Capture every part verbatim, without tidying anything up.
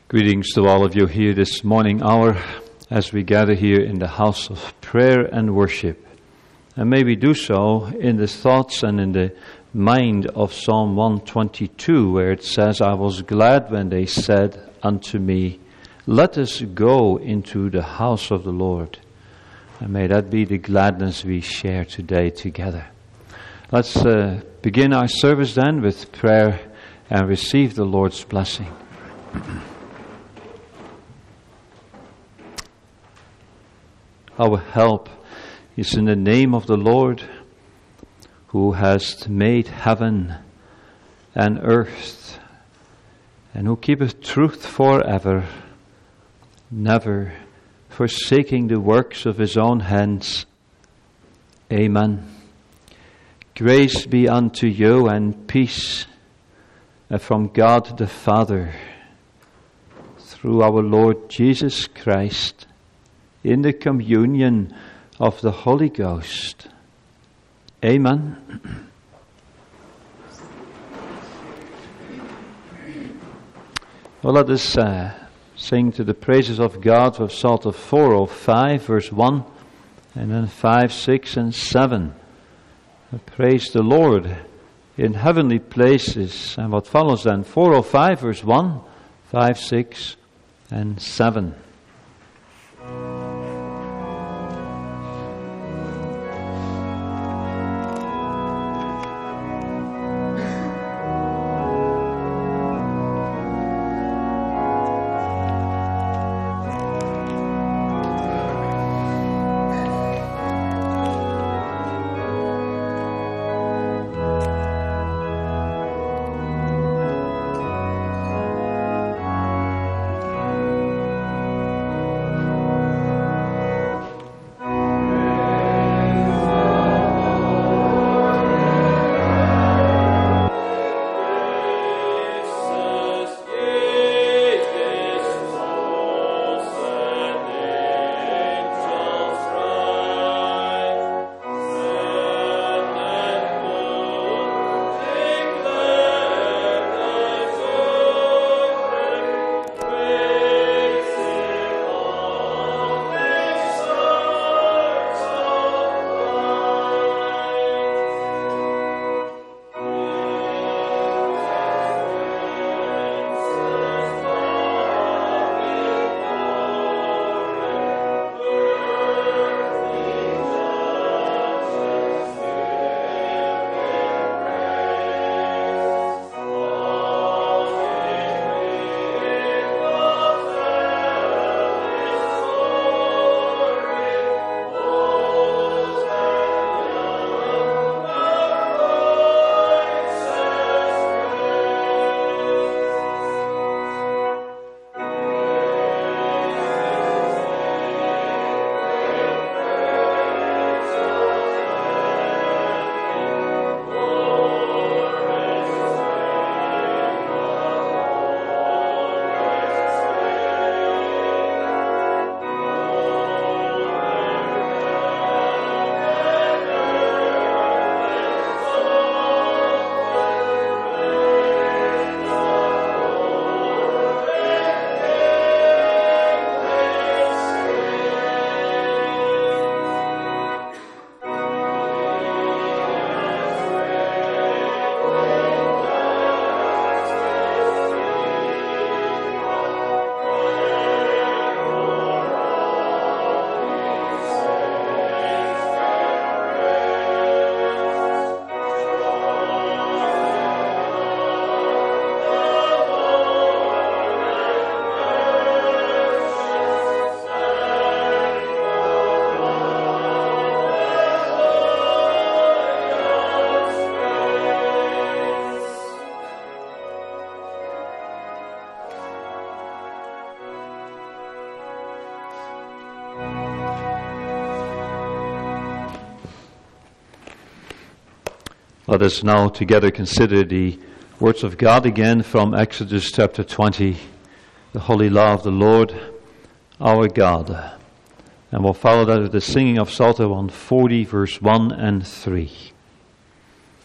Greetings to all of you here this morning hour as we gather here in the house of prayer and worship. And may we do so in the thoughts and in the mind of Psalm one twenty-two, where it says, I was glad when they said unto me, let us go into the house of the Lord. And may that be the gladness we share today together. Let's uh, begin our service then with prayer and receive the Lord's blessing. Our help is in the name of the Lord, who has made heaven and earth, and who keepeth truth forever, never forsaking the works of his own hands. Amen. Grace be unto you and peace from God the Father, through our Lord Jesus Christ, in the communion of the Holy Ghost. Amen. Well, let us uh, sing to the praises of God with Psalter four oh five, verse one, and then five, six, and seven. Praise the Lord in heavenly places. And what follows then? four oh five, verse one, five, six, and seven. Let us now together consider the words of God again from Exodus chapter twenty, the holy law of the Lord our God. And we'll follow that with the singing of Psalter one forty, verse one and three.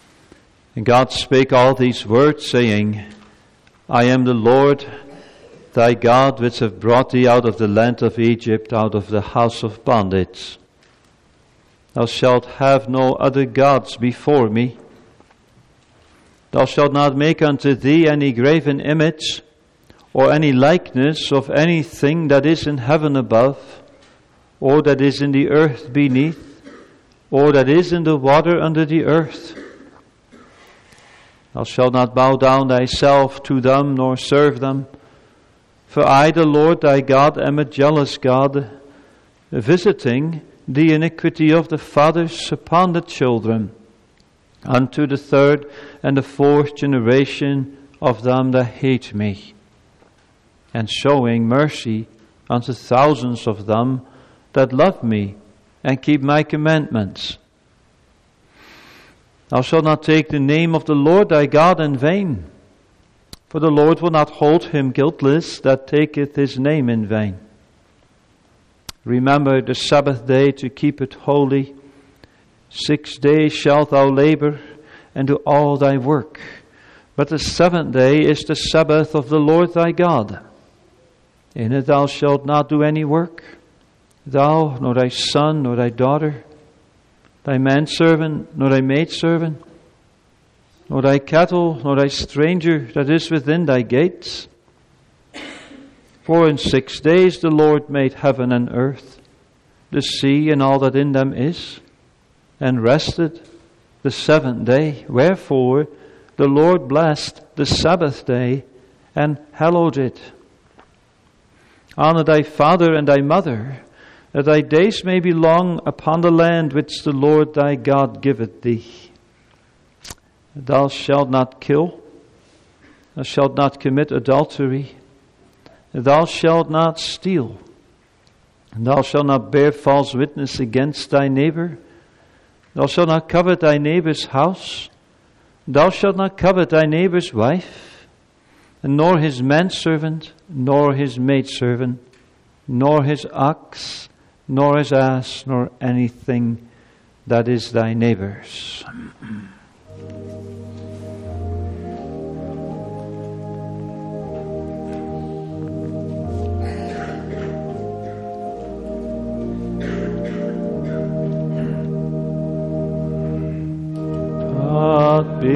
And God spake all these words, saying, I am the Lord, thy God, which have brought thee out of the land of Egypt, out of the house of bondage. Thou shalt have no other gods before me. Thou shalt not make unto thee any graven image, or any likeness of anything that is in heaven above, or that is in the earth beneath, or that is in the water under the earth. Thou shalt not bow down thyself to them, nor serve them. For I, the Lord thy God, am a jealous God, visiting the iniquity of the fathers upon the children, unto the third and the fourth generation of them that hate me, and showing mercy unto thousands of them that love me and keep my commandments. Thou shalt not take the name of the Lord thy God in vain, for the Lord will not hold him guiltless that taketh his name in vain. Remember the Sabbath day to keep it holy. Six days shalt thou labor and do all thy work, but the seventh day is the Sabbath of the Lord thy God. In it thou shalt not do any work, thou, nor thy son, nor thy daughter, thy manservant, nor thy maidservant, nor thy cattle, nor thy stranger that is within thy gates. For in six days the Lord made heaven and earth, the sea and all that in them is, and rested the seventh day. Wherefore the Lord blessed the Sabbath day and hallowed it. Honor thy father and thy mother, that thy days may be long upon the land which the Lord thy God giveth thee. Thou shalt not kill, thou shalt not commit adultery, thou shalt not steal, thou shalt not bear false witness against thy neighbor, thou shalt not covet thy neighbor's house, thou shalt not covet thy neighbor's wife, nor his manservant, nor his maidservant, nor his ox, nor his ass, nor anything that is thy neighbor's. God be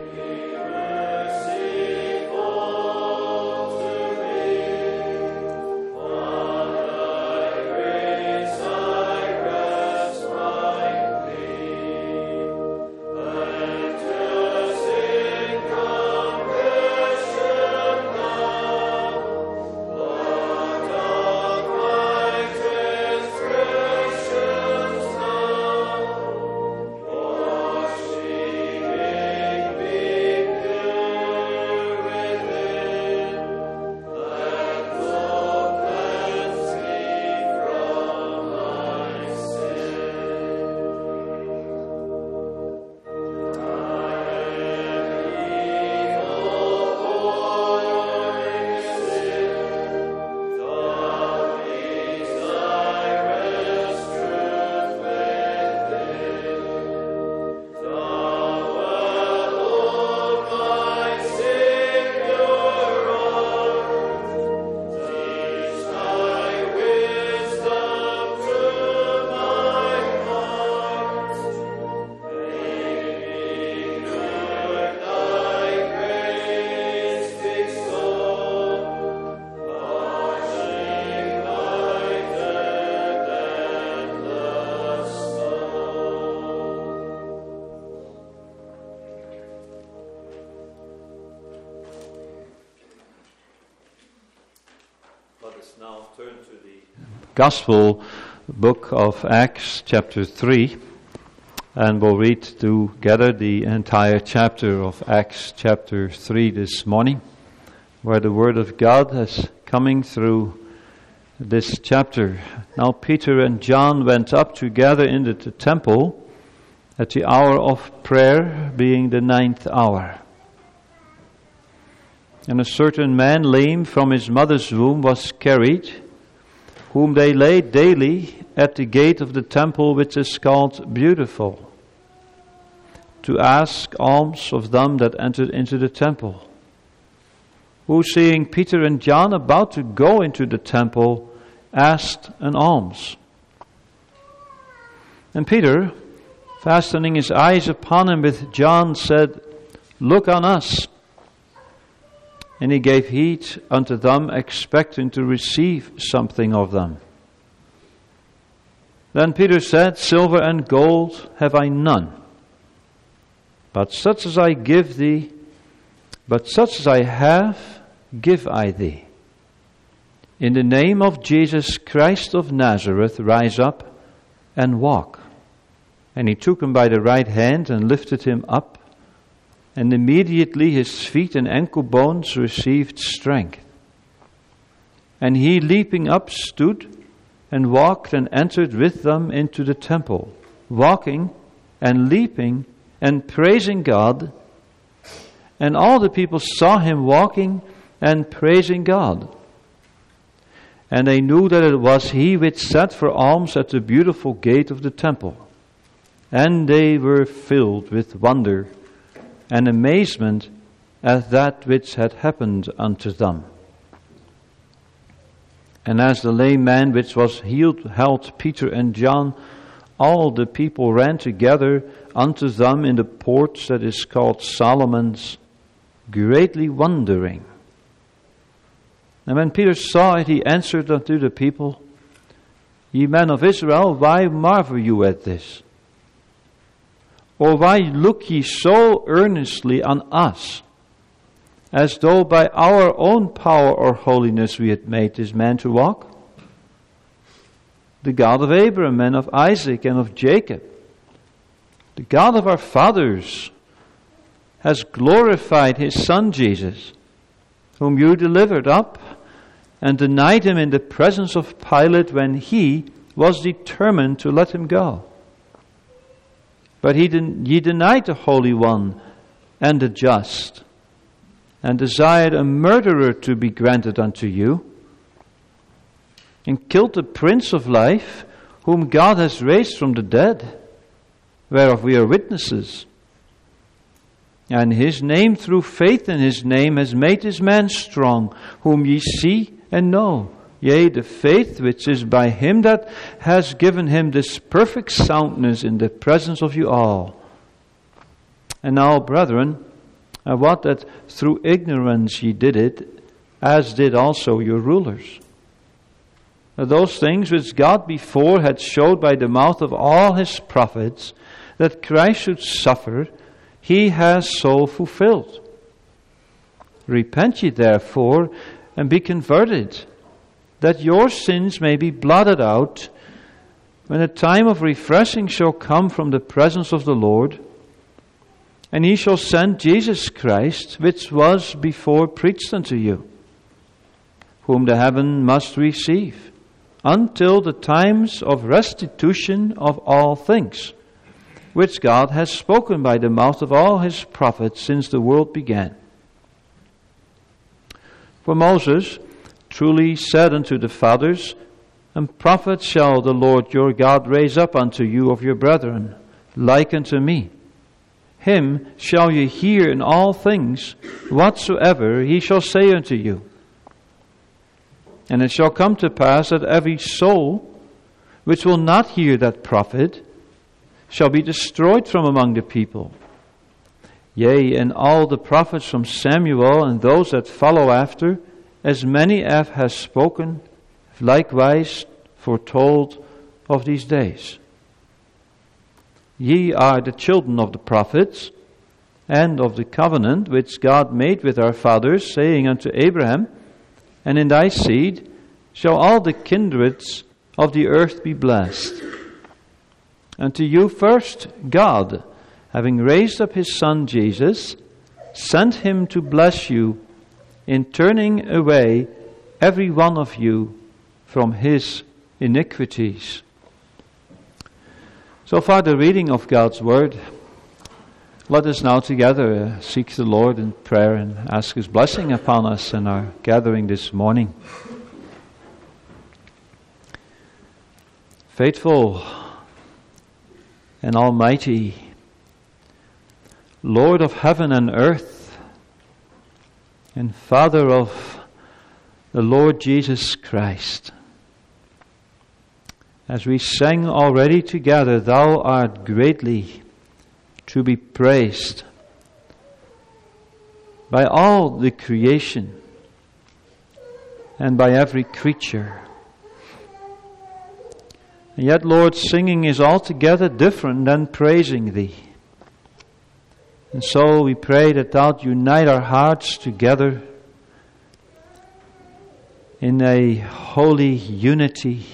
now turn to the Gospel book of Acts, chapter three, and we'll read together the entire chapter of Acts, chapter three, this morning, where the Word of God is coming through this chapter. Now Peter and John went up together into the temple at the hour of prayer, being the ninth hour. And a certain man, lame from his mother's womb, was carried, whom they laid daily at the gate of the temple, which is called Beautiful, to ask alms of them that entered into the temple. who, seeing Peter and John about to go into the temple, asked an alms. And Peter, fastening his eyes upon him with John, said, "Look on us." And he gave heed unto them, expecting to receive something of them. Then Peter said, "Silver and gold have I none, but such as I give thee, but such as I have, give I thee. In the name of Jesus Christ of Nazareth, rise up and walk." And he took him by the right hand and lifted him up, and immediately his feet and ankle bones received strength. And he, leaping up, stood and walked and entered with them into the temple, walking and leaping and praising God. And all the people saw him walking and praising God. And they knew that it was he which sat for alms at the beautiful gate of the temple. And they were filled with wonder and amazement at that which had happened unto them. And as the lame man which was healed held Peter and John, all the people ran together unto them in the porch that is called Solomon's, greatly wondering. And when Peter saw it, he answered unto the people, "Ye men of Israel, why marvel you at this? Or why look ye so earnestly on us, as though by our own power or holiness we had made this man to walk? The God of Abraham and of Isaac and of Jacob, the God of our fathers, has glorified his Son Jesus, whom you delivered up and denied him in the presence of Pilate when he was determined to let him go. But he den- ye denied the Holy One and the just, and desired a murderer to be granted unto you, and killed the Prince of Life, whom God has raised from the dead, whereof we are witnesses. And his name, through faith in his name, has made this man strong, whom ye see and know. Yea, the faith which is by him that has given him this perfect soundness in the presence of you all. And now, brethren, I wot that through ignorance ye did it, as did also your rulers. Those things which God before had showed by the mouth of all his prophets, that Christ should suffer, he has so fulfilled. Repent ye therefore, and be converted, that your sins may be blotted out, when a time of refreshing shall come from the presence of the Lord, and he shall send Jesus Christ, which was before preached unto you, whom the heaven must receive, until the times of restitution of all things, which God has spoken by the mouth of all his prophets since the world began. For Moses truly said unto the fathers, And prophets shall the Lord your God raise up unto you of your brethren, like unto me. Him shall ye hear in all things, whatsoever he shall say unto you. And it shall come to pass that every soul which will not hear that prophet shall be destroyed from among the people. Yea, and all the prophets from Samuel and those that follow after, as many as have spoken, likewise foretold of these days. Ye are the children of the prophets, and of the covenant which God made with our fathers, saying unto Abraham, And in thy seed shall all the kindreds of the earth be blessed. And to you first God, having raised up his Son Jesus, sent him to bless you, in turning away every one of you from his iniquities. So far the reading of God's Word. Let us now together uh, seek the Lord in prayer and ask his blessing upon us in our gathering this morning. Faithful and almighty, Lord of heaven and earth, and Father of the Lord Jesus Christ. As we sang already together, Thou art greatly to be praised by all the creation and by every creature. And yet, Lord, singing is altogether different than praising Thee. And so we pray that Thou unite our hearts together in a holy unity,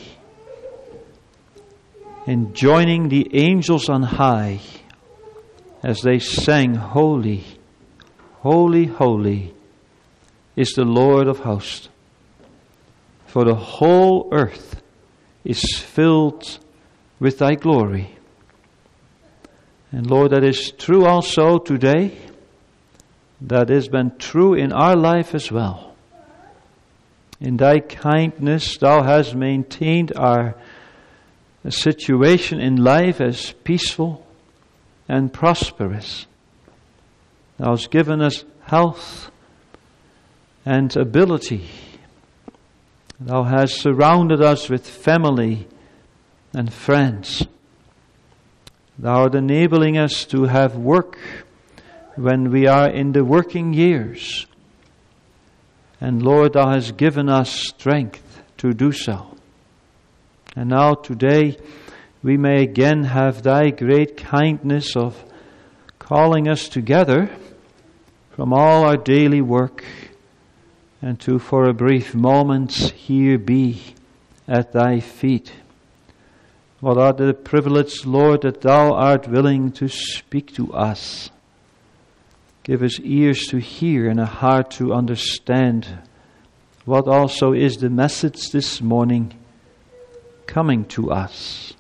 in joining the angels on high as they sang, Holy, holy, holy is the Lord of hosts. For the whole earth is filled with Thy glory. And Lord, that is true also today. That has been true in our life as well. In Thy kindness, Thou hast maintained our situation in life as peaceful and prosperous. Thou hast given us health and ability. Thou hast surrounded us with family and friends. Thou art enabling us to have work when we are in the working years. And Lord, Thou hast given us strength to do so. And now today we may again have Thy great kindness of calling us together from all our daily work and to for a brief moment here be at Thy feet. What are the privilege, Lord, that Thou art willing to speak to us. Give us ears to hear and a heart to understand what also is the message this morning coming to us.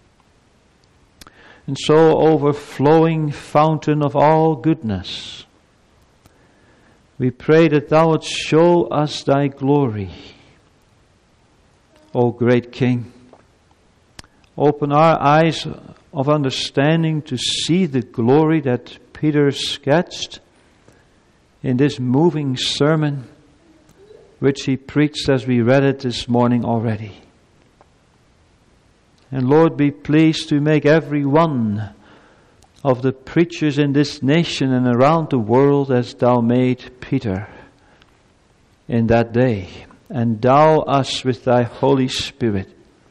And so, overflowing fountain of all goodness, we pray that Thou would show us Thy glory. O great King, open our eyes of understanding to see the glory that Peter sketched in this moving sermon, which he preached as we read it this morning already. And Lord, be pleased to make every one of the preachers in this nation and around the world as Thou made Peter in that day. Endow us with Thy Holy Spirit,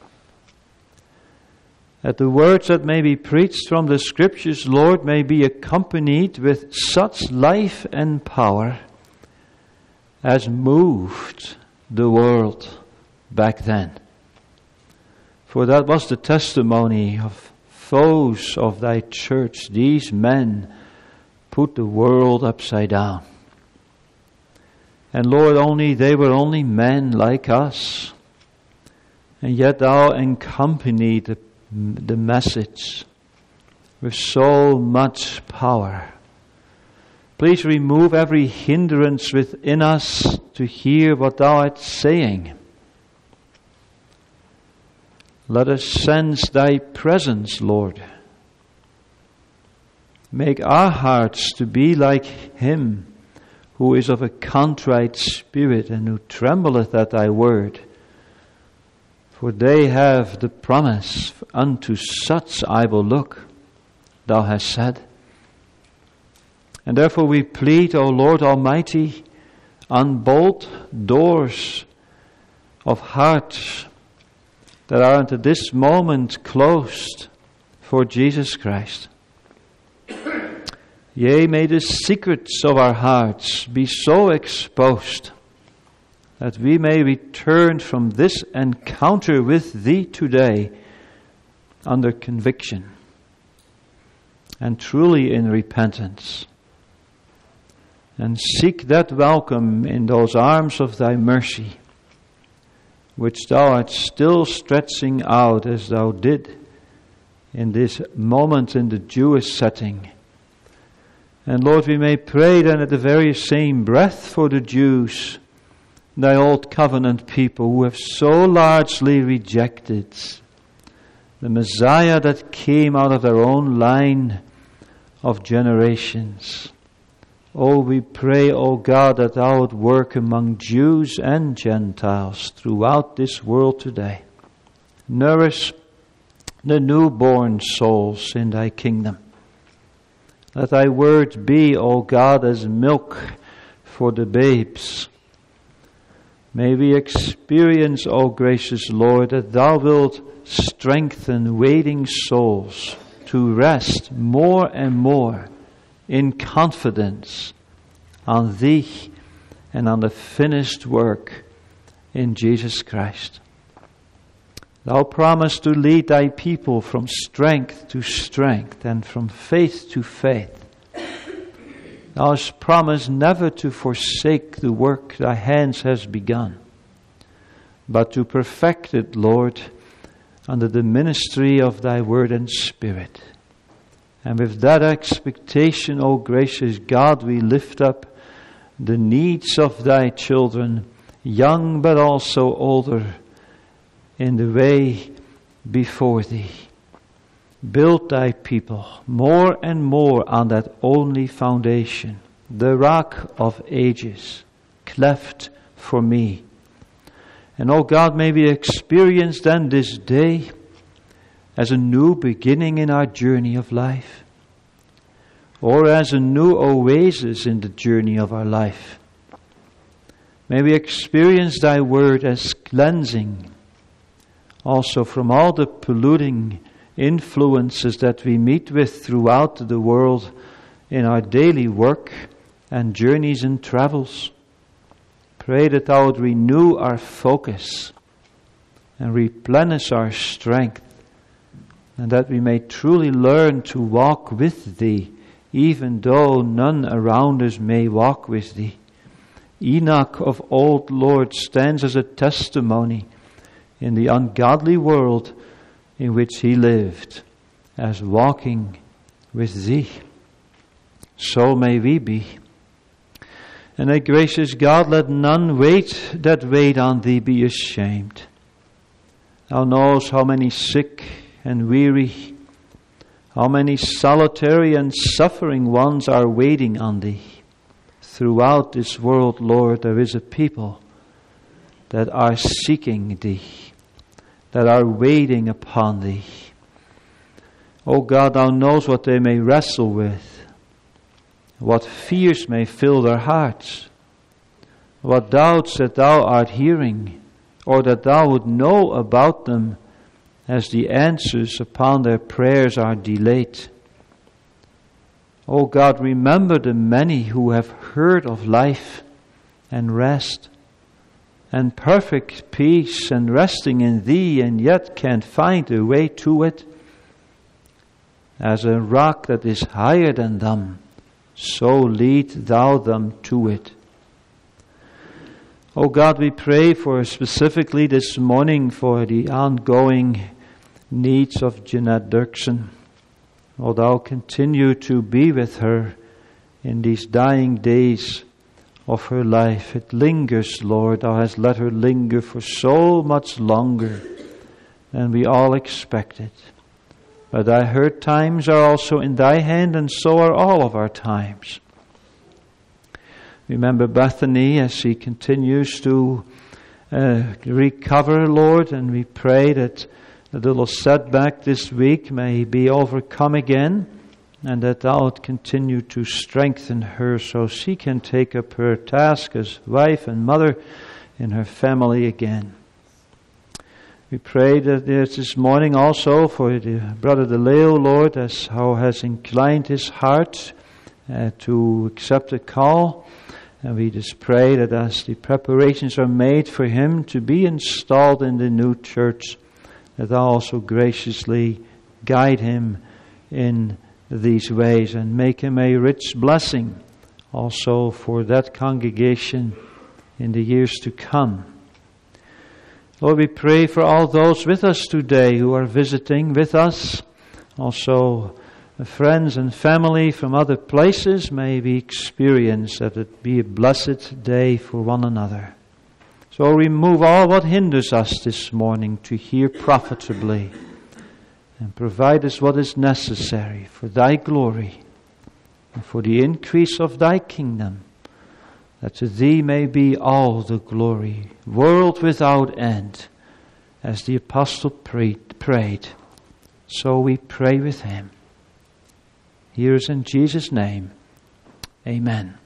that the words that may be preached from the Scriptures, Lord, may be accompanied with such life and power as moved the world back then. For that was the testimony of those of Thy church. These men put the world upside down. And Lord, only they were only men like us. And yet Thou accompanied the, the message with so much power. Please remove every hindrance within us to hear what Thou art saying. Let us sense Thy presence, Lord. Make our hearts to be like Him who is of a contrite spirit and who trembleth at Thy word. For they have the promise, unto such I will look, Thou hast said. And therefore we plead, O Lord Almighty, unbolt doors of hearts that are unto this moment closed for Jesus Christ. Yea, may the secrets of our hearts be so exposed that we may return from this encounter with Thee today under conviction and truly in repentance, and seek that welcome in those arms of Thy mercy, which Thou art still stretching out as Thou did in this moment in the Jewish setting. And Lord, we may pray then at the very same breath for the Jews, Thy old covenant people who have so largely rejected the Messiah that came out of their own line of generations. Oh, we pray, O God, that thou would work among Jews and Gentiles throughout this world today. Nourish the newborn souls in thy kingdom. Let thy word be, O God, as milk for the babes. May we experience, O gracious Lord, that thou wilt strengthen waiting souls to rest more and more in confidence on thee and on the finished work in Jesus Christ. Thou promised to lead thy people from strength to strength and from faith to faith. Thou hast promised never to forsake the work thy hands has begun, but to perfect it, Lord, under the ministry of thy word and spirit. And with that expectation, O gracious God, we lift up the needs of thy children, young but also older, in the way before thee. Build thy people more and more on that only foundation, the rock of ages, cleft for me. And O God, may we experience then this day as a new beginning in our journey of life, or as a new oasis in the journey of our life. May we experience thy word as cleansing, also from all the polluting influences that we meet with throughout the world in our daily work and journeys and travels. Pray that thou would renew our focus and replenish our strength, and that we may truly learn to walk with thee, even though none around us may walk with thee. Enoch of old, Lord, stands as a testimony in the ungodly world in which he lived, as walking with thee. So may we be. And a gracious God, let none wait that wait on thee be ashamed. Thou knowest how many sick and weary, how many solitary and suffering ones are waiting on thee. Throughout this world, Lord, there is a people that are seeking thee, that are waiting upon thee. O God, thou knowest what they may wrestle with, what fears may fill their hearts, what doubts that thou art hearing, or that thou would know about them as the answers upon their prayers are delayed. O God, remember the many who have heard of life and rest and perfect peace and resting in thee, and yet can't find a way to it. As a rock that is higher than them, so lead thou them to it. O God, we pray for specifically this morning for the ongoing needs of Jeanette Dirksen. O thou continue to be with her in these dying days of her life. It lingers, Lord. Thou hast let her linger for so much longer than we all expected. But thy hurt times are also in thy hand, and so are all of our times. Remember Bethany as she continues to uh, recover, Lord, and we pray that the little setback this week may be overcome again, and that thou would continue to strengthen her so she can take up her task as wife and mother in her family again. We pray that this morning also for the brother DeLeo, Lord, as how has inclined his heart uh, to accept the call. And we just pray that as the preparations are made for him to be installed in the new church, that thou also graciously guide him in these ways and make him a rich blessing also for that congregation in the years to come. Lord, we pray for all those with us today who are visiting with us. Also, friends and family from other places, may we experience that it be a blessed day for one another. So remove all what hinders us this morning to hear profitably, and provide us what is necessary for thy glory and for the increase of thy kingdom, that to thee may be all the glory, world without end, as the apostle prayed, prayed. So we pray with him. Here is in Jesus' name. Amen.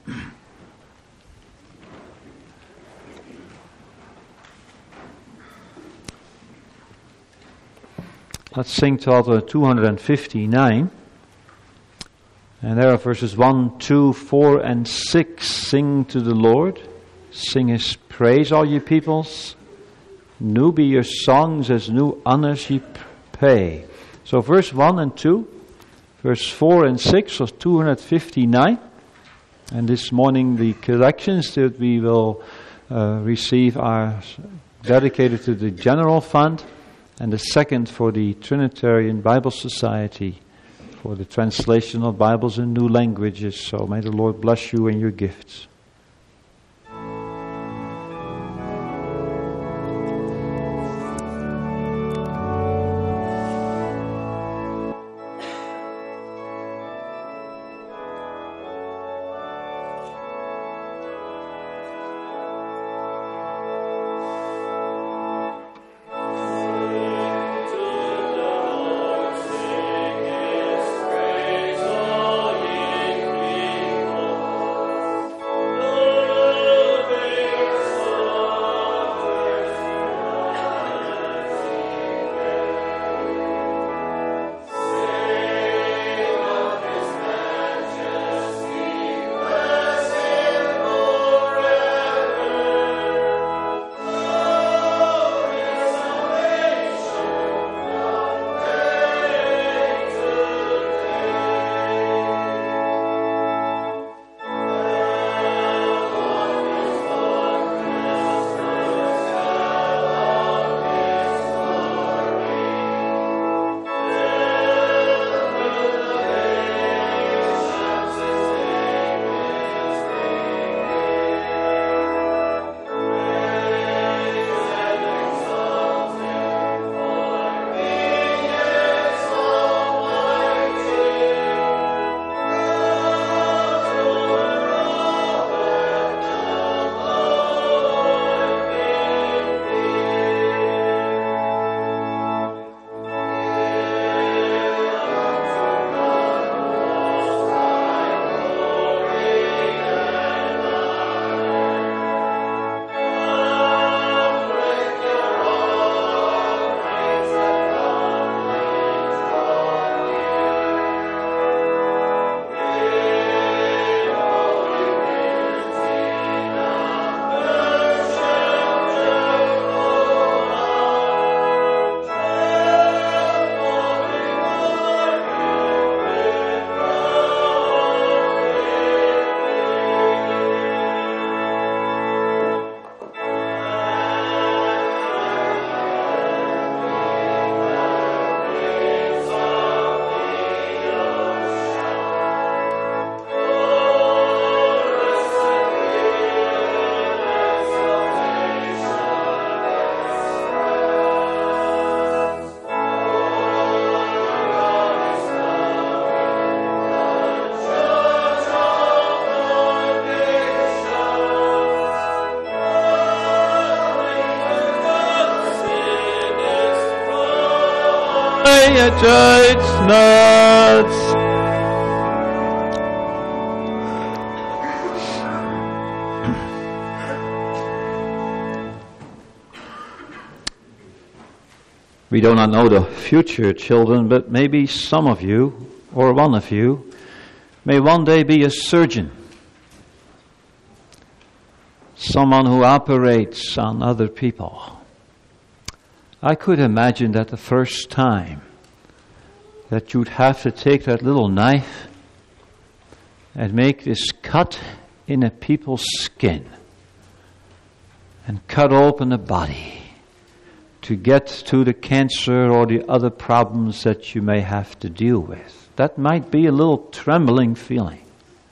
Let's sing Psalm two fifty-nine. And there are verses one, two, four, and six. Sing to the Lord. Sing his praise, all ye peoples. New be your songs, as new honors ye pay. So verse one and two, verse four and six was two fifty-nine. And this morning the collections that we will uh, receive are dedicated to the General Fund, and the second for the Trinitarian Bible Society, for the translation of Bibles in new languages. So may the Lord bless you and your gifts. Judgments. We do not know the future, children, but maybe some of you, or one of you, may one day be a surgeon. Someone who operates on other people. I could imagine that the first time that you'd have to take that little knife and make this cut in a people's skin and cut open a body to get to the cancer or the other problems that you may have to deal with. That might be a little trembling feeling.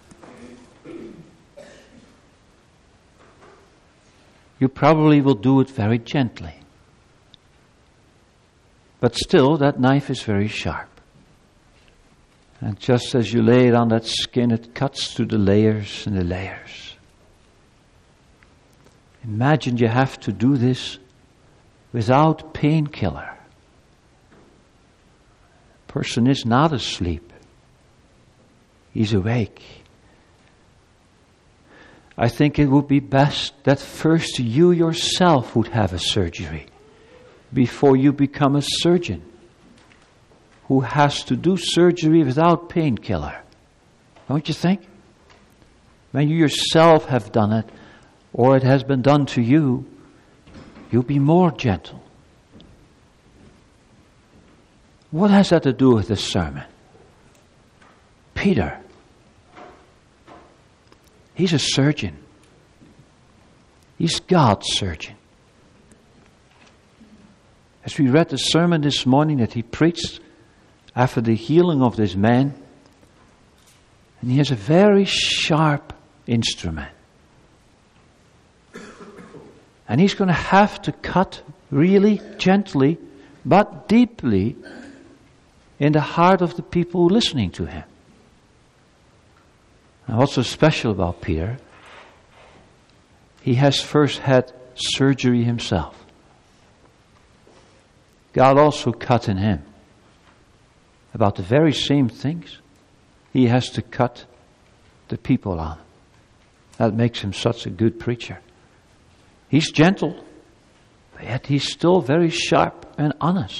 You probably will do it very gently. But still, that knife is very sharp. And just as you lay it on that skin, it cuts through the layers and the layers. Imagine you have to do this without painkiller. The person is not asleep. He's awake. I think it would be best that first you yourself would have a surgery before you become a surgeon who has to do surgery without painkiller. Don't you think? When you yourself have done it, or it has been done to you, you'll be more gentle. What has that to do with this sermon? Peter. He's a surgeon. He's God's surgeon. As we read the sermon this morning that he preached after the healing of this man, and he has a very sharp instrument. And he's going to have to cut really gently, but deeply in the heart of the people listening to him. And what's so special about Peter? He has first had surgery himself. God also cut in him about the very same things he has to cut the people on. That makes him such a good preacher. He's gentle, but yet he's still very sharp and honest.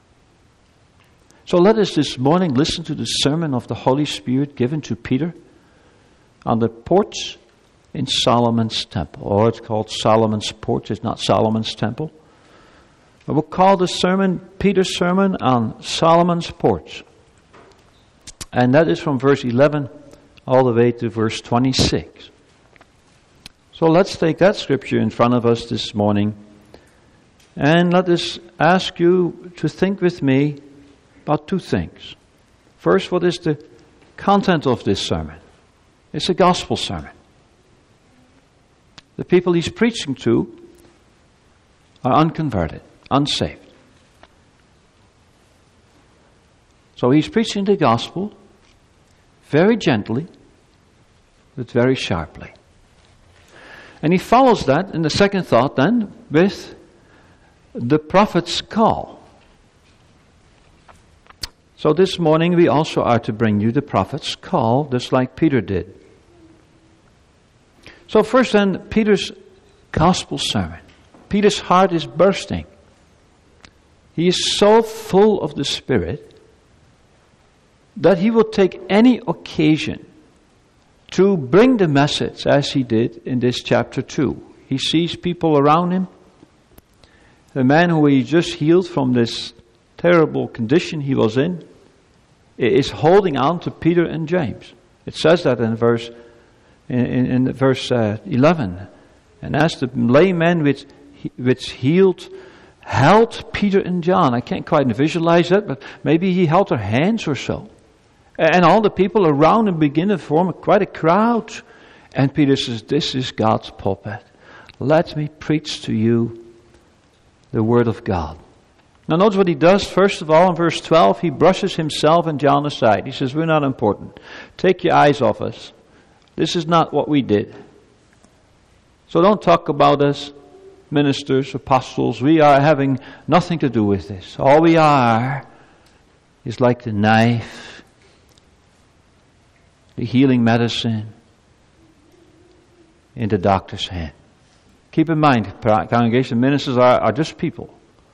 So let us this morning listen to the sermon of the Holy Spirit given to Peter on the porch in Solomon's temple. Or it's called Solomon's porch, it's not Solomon's temple. But we'll call the sermon Peter's sermon on Solomon's porch. And that is from verse eleven all the way to verse twenty-six. So let's take that scripture in front of us this morning, and let us ask you to think with me about two things. First, what is the content of this sermon? It's a gospel sermon. The people he's preaching to are unconverted, unsaved. So he's preaching the gospel very gently, but very sharply. And he follows that in the second thought then with the prophet's call. So this morning we also are to bring you the prophet's call, just like Peter did. So first then, Peter's gospel sermon. Peter's heart is bursting. He is so full of the Spirit that he will take any occasion to bring the message as he did in this chapter two. He sees people around him. The man who he just healed from this terrible condition he was in is holding on to Peter and James. It says that in verse in, in, in verse uh, eleven. And as the layman which which healed held Peter and John. I can't quite visualize that, but maybe he held their hands or so. And all the people around him begin to form quite a crowd. And Peter says, this is God's pulpit. Let me preach to you the word of God. Now notice what he does. First of all, in verse twelve, he brushes himself and John aside. He says, we're not important. Take your eyes off us. This is not what we did. So don't talk about us, ministers, apostles. We are having nothing to do with this. All we are is like the knife, the healing medicine in the doctor's hand. Keep in mind, congregation ministers are, are just people.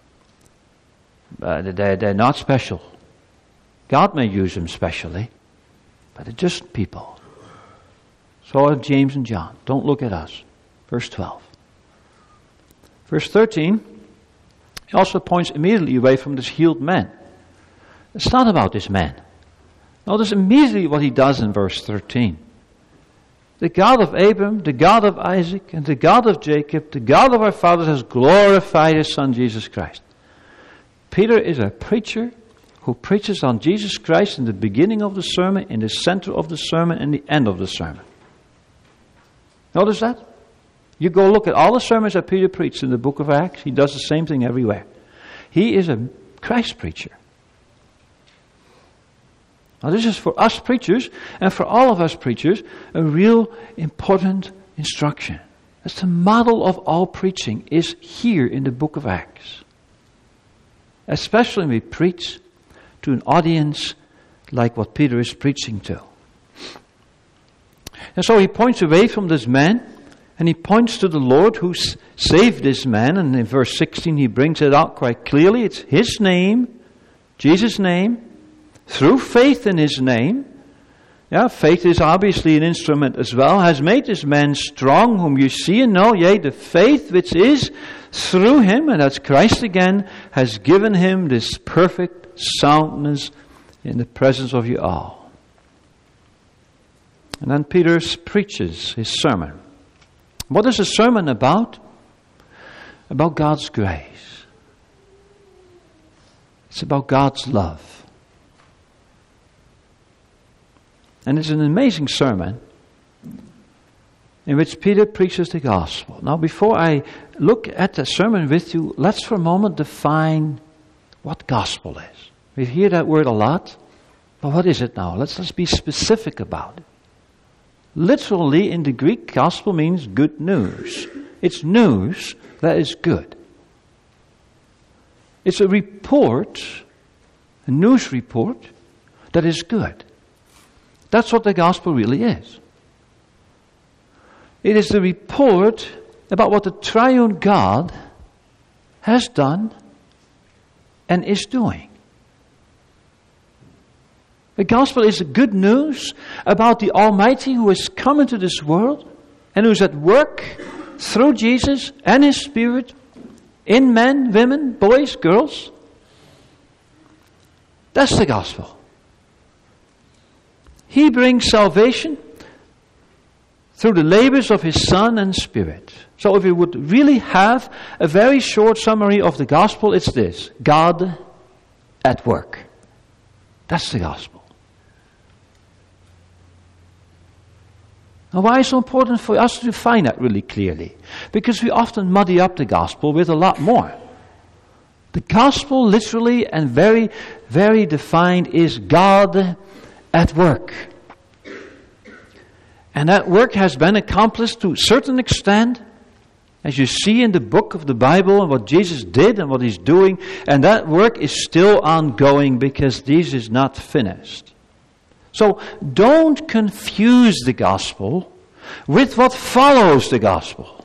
Uh, they're, they're not special. God may use them specially, but they're just people. So are James and John. Don't look at us. Verse twelve. Verse thirteen, he also points immediately away from this healed man. It's not about this man. Notice immediately what he does in verse thirteen. The God of Abraham, the God of Isaac, and the God of Jacob, the God of our fathers has glorified his Son Jesus Christ. Peter is a preacher who preaches on Jesus Christ in the beginning of the sermon, in the center of the sermon, and the end of the sermon. Notice that? You go look at all the sermons that Peter preached in the book of Acts. He does the same thing everywhere. He is a Christ preacher. Now this is for us preachers, and for all of us preachers, a real important instruction. That's the model of all preaching, is here in the book of Acts. Especially when we preach to an audience like what Peter is preaching to. And so he points away from this man, and he points to the Lord who saved this man, and in verse sixteen he brings it out quite clearly. It's his name, Jesus' name, through faith in his name. Yeah, faith is obviously an instrument as well, has made this man strong, whom you see and know, yea, the faith which is through him, and that's Christ again, has given him this perfect soundness in the presence of you all. And then Peter preaches his sermon. What is the sermon about? About God's grace. It's about God's love. And it's an amazing sermon in which Peter preaches the gospel. Now, before I look at the sermon with you, let's for a moment define what gospel is. We hear that word a lot, but what is it now? Let's, let's be specific about it. Literally, in the Greek, gospel means good news. It's news that is good. It's a report, a news report, that is good. That's what the gospel really is. It is the report about what the triune God has done and is doing. The gospel is the good news about the Almighty who has come into this world and who is at work through Jesus and His Spirit in men, women, boys, girls. That's the gospel. He brings salvation through the labors of His Son and Spirit. So if we would really have a very short summary of the gospel, it's this: God at work. That's the gospel. Now, why is it so important for us to define that really clearly? Because we often muddy up the gospel with a lot more. The gospel, literally and very, very defined, is God at work. And that work has been accomplished to a certain extent, as you see in the book of the Bible and what Jesus did and what He's doing. And that work is still ongoing because Jesus is not finished. So don't confuse the gospel with what follows the gospel.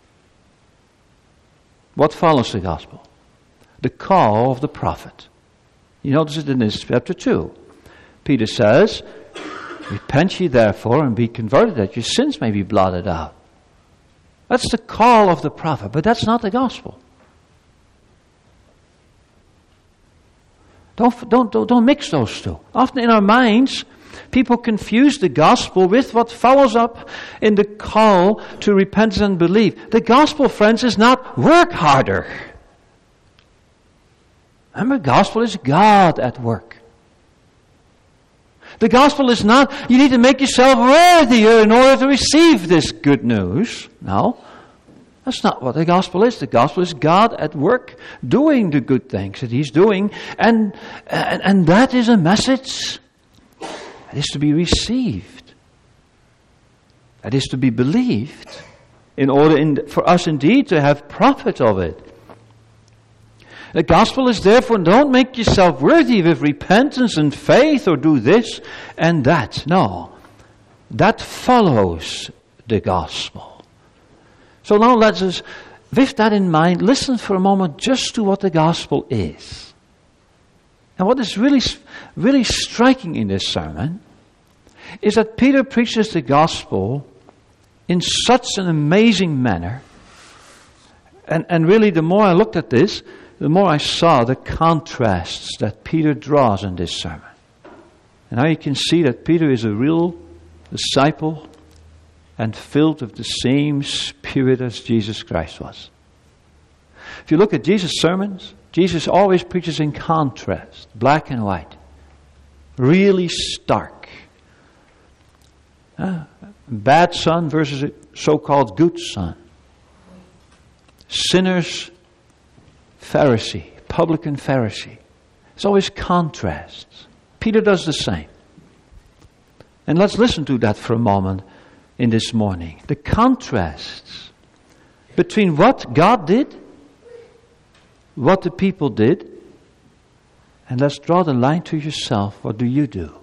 What follows the gospel? The call of the prophet. You notice it in this chapter two. Peter says, repent ye therefore and be converted, that your sins may be blotted out. That's the call of the prophet, but that's not the gospel. Don't, don't, don't, don't mix those two. Often in our minds, people confuse the gospel with what follows up in the call to repentance and belief. The gospel, friends, is not work harder. Remember, the gospel is God at work. The gospel is not, you need to make yourself worthier in order to receive this good news. No, that's not what the gospel is. The gospel is God at work doing the good things that He's doing. And, and, and that is a message that is to be received. That is to be believed in order in, for us indeed to have profit of it. The gospel is therefore, don't make yourself worthy with repentance and faith or do this and that. No. That follows the gospel. So now let's us, with that in mind, listen for a moment just to what the gospel is. And what is really, really striking in this sermon is that Peter preaches the gospel in such an amazing manner. And, and really, the more I looked at this, the more I saw the contrasts that Peter draws in this sermon. And now you can see that Peter is a real disciple and filled with the same Spirit as Jesus Christ was. If you look at Jesus' sermons, Jesus always preaches in contrast, black and white, really stark. Uh, bad son versus a so-called good son. Sinners, Pharisee, publican Pharisee. It's always contrasts. Peter does the same. And let's listen to that for a moment in this morning. The contrasts between what God did, what the people did, and let's draw the line to yourself. What do you do?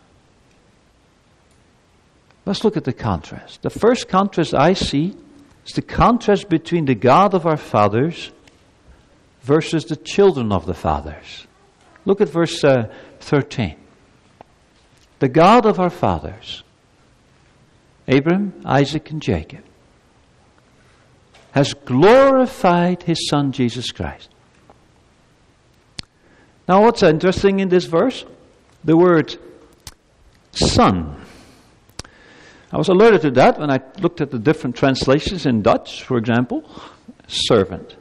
Let's look at the contrast. The first contrast I see is the contrast between the God of our fathers versus the children of the fathers. Look at verse uh, thirteen. The God of our fathers, Abraham, Isaac, and Jacob, has glorified his Son, Jesus Christ. Now, what's interesting in this verse? The word son. I was alerted to that when I looked at the different translations in Dutch, for example. Servant.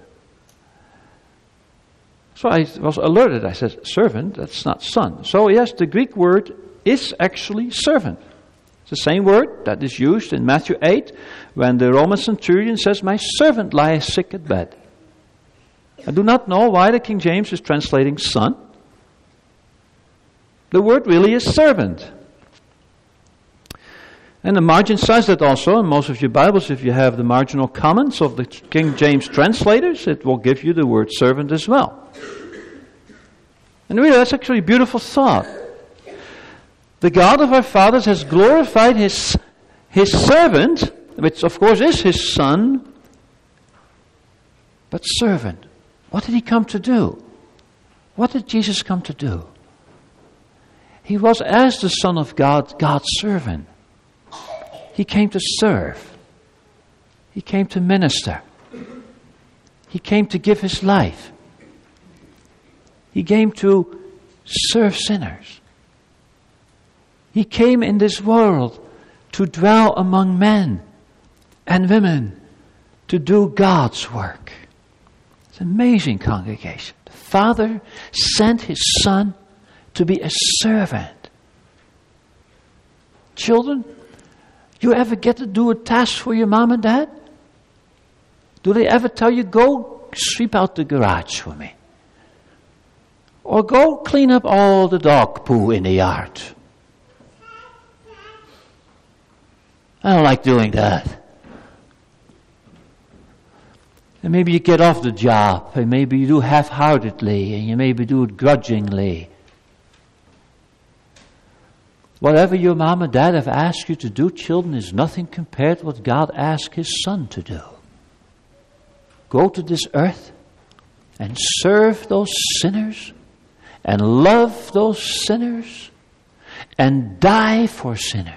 So I was alerted. I said, servant, that's not son. So yes, the Greek word is actually servant. It's the same word that is used in Matthew eight when the Roman centurion says, my servant lies sick at bed. I do not know why the King James is translating son. The word really is servant. And the margin says that also in most of your Bibles. If you have the marginal comments of the King James translators, it will give you the word servant as well. And really, that's actually a beautiful thought. The God of our fathers has glorified his, his servant, which of course is his son, but servant. What did he come to do? What did Jesus come to do? He was, as the Son of God, God's servant. He came to serve. He came to minister. He came to give his life. He came to serve sinners. He came in this world to dwell among men and women, to do God's work. It's an amazing congregation. The Father sent his Son to be a servant. Children, you ever get to do a task for your mom and dad? Do they ever tell you, go sweep out the garage for me? Or go clean up all the dog poo in the yard? I don't like doing that. And maybe you get off the job, and maybe you do half-heartedly, and you maybe do it grudgingly. Whatever your mom and dad have asked you to do, children, is nothing compared to what God asked his Son to do. Go to this earth and serve those sinners and love those sinners and die for sinners.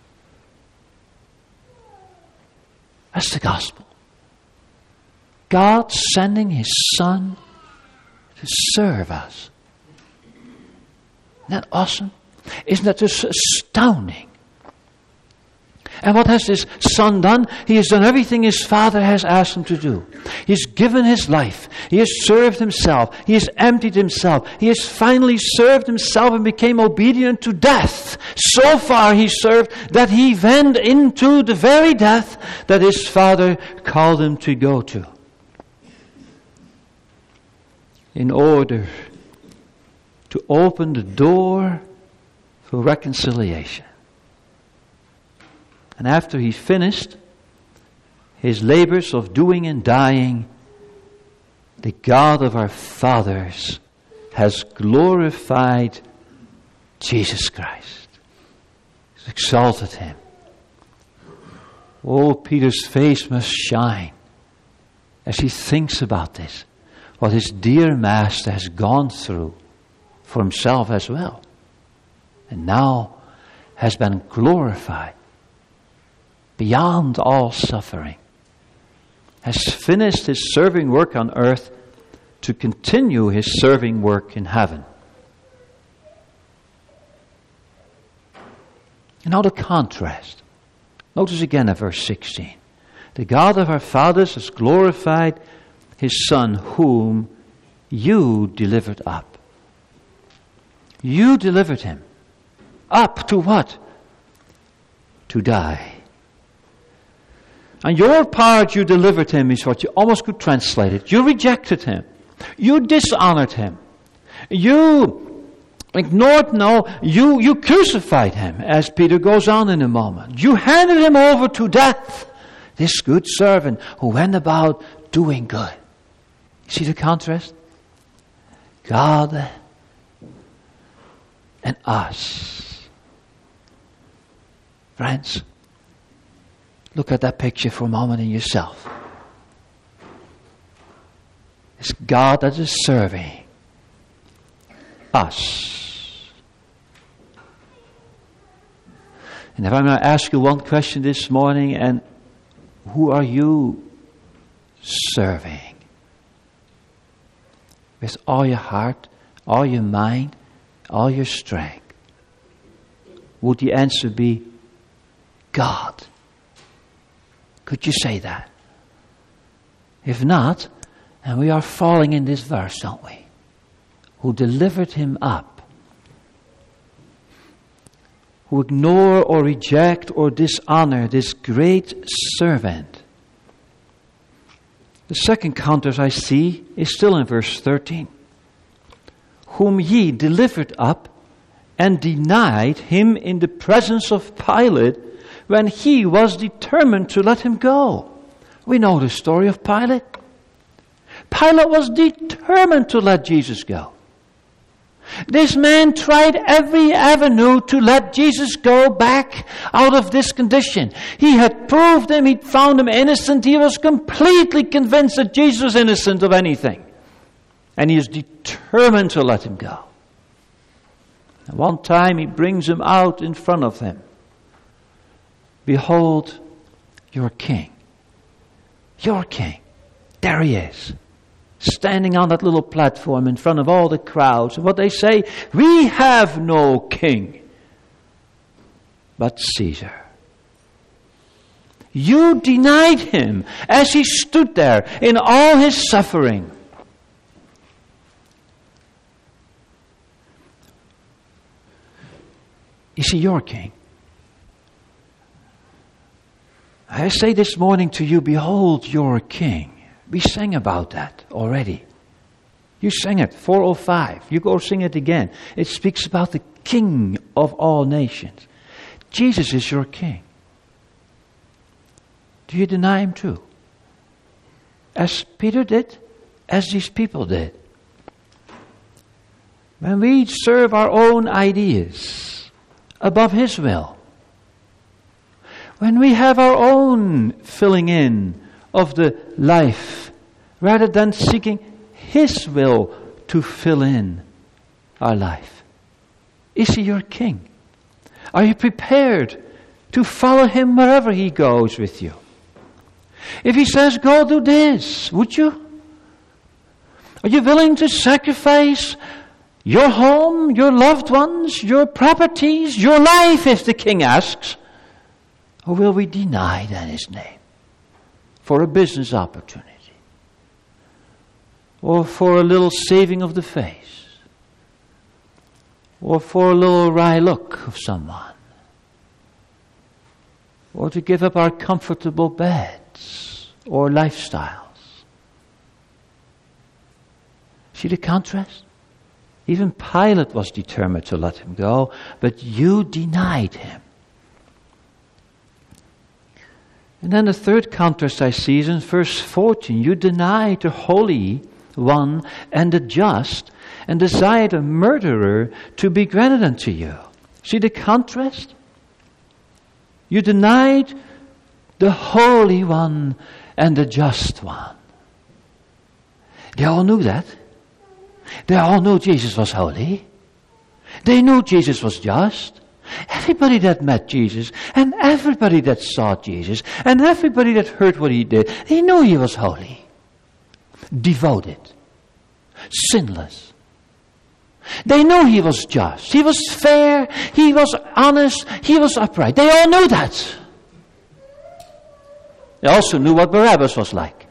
That's the gospel. God sending his Son to serve us. Isn't that awesome? Isn't that just astounding? And what has this Son done? He has done everything his Father has asked him to do. He has given his life. He has served himself. He has emptied himself. He has finally served himself and became obedient to death. So far he served that he went into the very death that his Father called him to go to. In order to open the door for reconciliation. And after he finished his labors of doing and dying, the God of our fathers has glorified Jesus Christ. He's exalted him. Oh, Peter's face must shine as he thinks about this, what his dear Master has gone through for himself as well, and now has been glorified beyond all suffering, has finished his serving work on earth to continue his serving work in heaven. And now the contrast. Notice again at verse sixteen. The God of our fathers has glorified his Son, whom you delivered up. You delivered him. Up to what? To die. And your part, you delivered him, is what you almost could translate it. You rejected him. You dishonored him. You ignored, no, you, you crucified him, as Peter goes on in a moment. You handed him over to death. This good servant who went about doing good. You see the contrast? God and us. Friends, look at that picture for a moment in yourself. It's God that is serving us. And if I'm going to ask you one question this morning, and who are you serving? With all your heart, all your mind, all your strength. Would the answer be God? Could you say that? If not, and we are falling in this verse, don't we? Who delivered him up. Who ignore or reject or dishonor this great servant. The second contrast I see is still in verse thirteen. Whom ye delivered up and denied him in the presence of Pilate when he was determined to let him go. We know the story of Pilate. Pilate was determined to let Jesus go. This man tried every avenue to let Jesus go back out of this condition. He had proved him, he'd found him innocent. He was completely convinced that Jesus was innocent of anything. And he is determined to let him go. And one time he brings him out in front of him. Behold, your king. Your king. There he is. Standing on that little platform in front of all the crowds. And what they say, we have no king but Caesar. You denied him as he stood there in all his suffering. Is he your king? I say this morning to you, behold your king. We sang about that already. You sang it, four oh five. You go sing it again. It speaks about the King of all nations. Jesus is your king. Do you deny him too? As Peter did, as these people did. When we serve our own ideas above his will, when we have our own filling in of the life, rather than seeking his will to fill in our life. Is he your king? Are you prepared to follow him wherever he goes with you? If he says, go do this, would you? Are you willing to sacrifice your home, your loved ones, your properties, your life, if the king asks? Or will we deny that his name? For a business opportunity. Or for a little saving of the face. Or for a little wry look of someone. Or to give up our comfortable beds or lifestyles. See the contrast? Even Pilate was determined to let him go, but you denied him. And then the third contrast I see is in verse fourteen. You denied the Holy One and the just, and desired a murderer to be granted unto you. See the contrast? You denied the Holy One and the Just One. They all knew that. They all knew Jesus was holy. They knew Jesus was just. Everybody that met Jesus, and everybody that saw Jesus, and everybody that heard what he did, they knew he was holy, devoted, sinless. They knew he was just, he was fair, he was honest, he was upright. They all knew that. They also knew what Barabbas was like.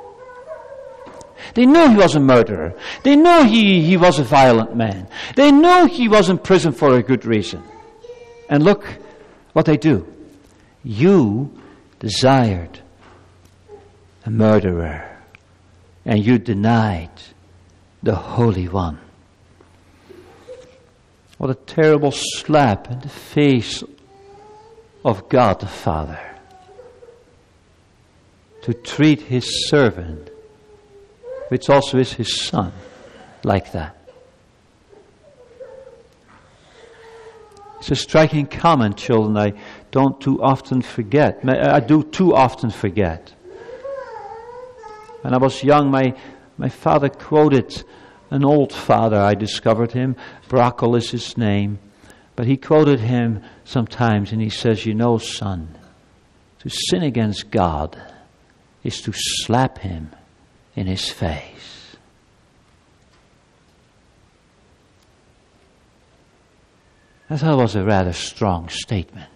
They knew he was a murderer. They knew he, he was a violent man. They knew he was in prison for a good reason. And look what they do. You desired a murderer, and you denied the Holy One. What a terrible slap in the face of God the Father, to treat His servant, which also is His Son, like that. It's a striking comment, children, I don't too often forget. I do too often forget. When I was young, my, my father quoted an old father, I discovered him. Brakel is his name. But he quoted him sometimes, and he says, you know, son, to sin against God is to slap Him in His face. I thought it was a rather strong statement.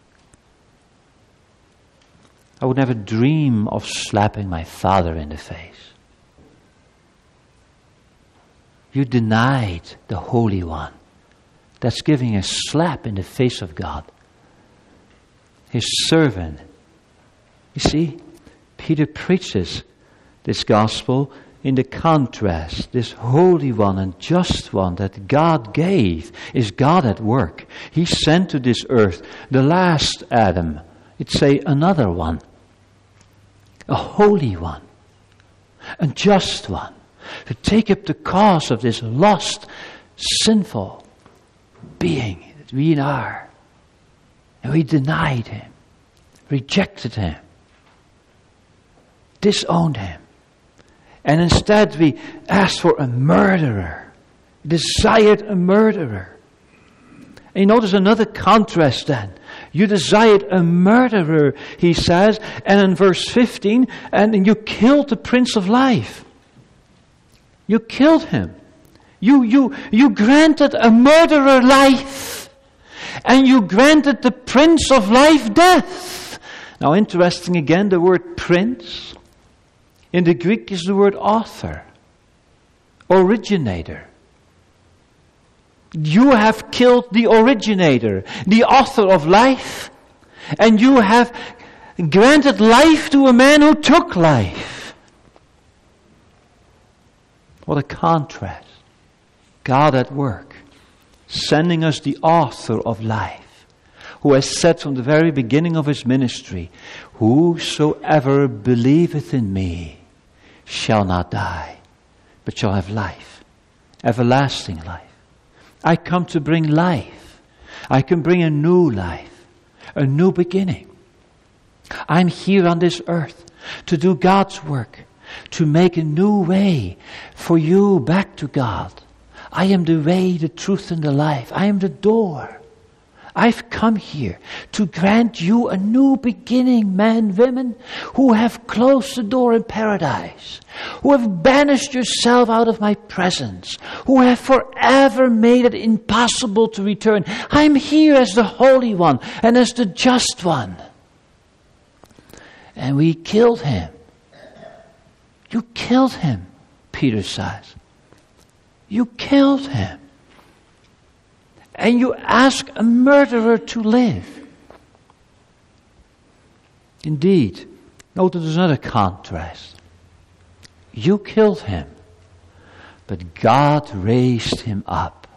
I would never dream of slapping my father in the face. You denied the Holy One. That's giving a slap in the face of God. His servant. You see, Peter preaches this gospel in the contrast. This Holy One and Just One that God gave is God at work. He sent to this earth the last Adam. It's say another one. A Holy One. A Just One. To take up the cause of this lost, sinful being that we are. And we denied Him, rejected Him, disowned Him. And instead we asked for a murderer, desired a murderer. And you notice another contrast then. You desired a murderer, he says, and in verse fifteen, and you killed the Prince of Life. You killed him. You, you, you granted a murderer life. And you granted the Prince of Life death. Now interesting again, the word prince in the Greek is the word author, originator. You have killed the originator, the author of life, and you have granted life to a man who took life. What a contrast. God at work, sending us the author of life, who has said from the very beginning of His ministry, whosoever believeth in me shall not die, but shall have life, everlasting life. I come to bring life. I can bring a new life, a new beginning. I'm here on this earth to do God's work, to make a new way for you back to God. I am the way, the truth, and the life. I am the door. I've come here to grant you a new beginning, men, women, who have closed the door in paradise, who have banished yourself out of my presence, who have forever made it impossible to return. I'm here as the Holy One and as the Just One. And we killed him. You killed him, Peter says. You killed him. And you ask a murderer to live. Indeed, notice there's another contrast. You killed him, but God raised him up.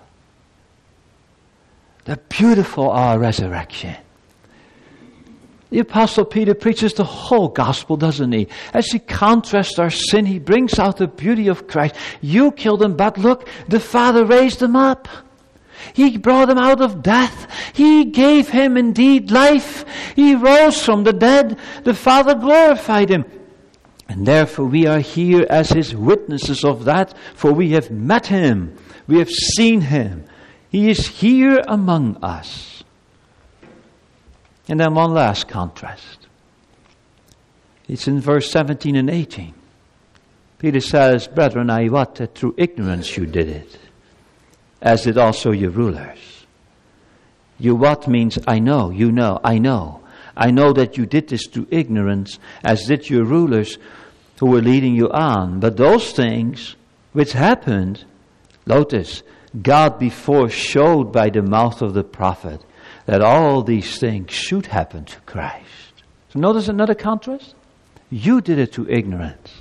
The beautiful our resurrection. The Apostle Peter preaches the whole gospel, doesn't he? As he contrasts our sin, he brings out the beauty of Christ. You killed him, but look, the Father raised him up. He brought him out of death. He gave him indeed life. He rose from the dead. The Father glorified him. And therefore we are here as his witnesses of that, for we have met him. We have seen him. He is here among us. And then one last contrast. It's in verse seventeen and eighteen. Peter says, "Brethren, I wot that through ignorance you did it, as did also your rulers." You what means I know, you know, I know. I know that you did this through ignorance, as did your rulers who were leading you on. But those things which happened, notice, God before showed by the mouth of the prophet that all these things should happen to Christ. So notice another contrast. You did it through ignorance.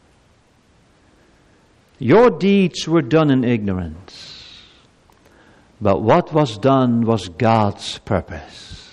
Your deeds were done in ignorance. But what was done was God's purpose.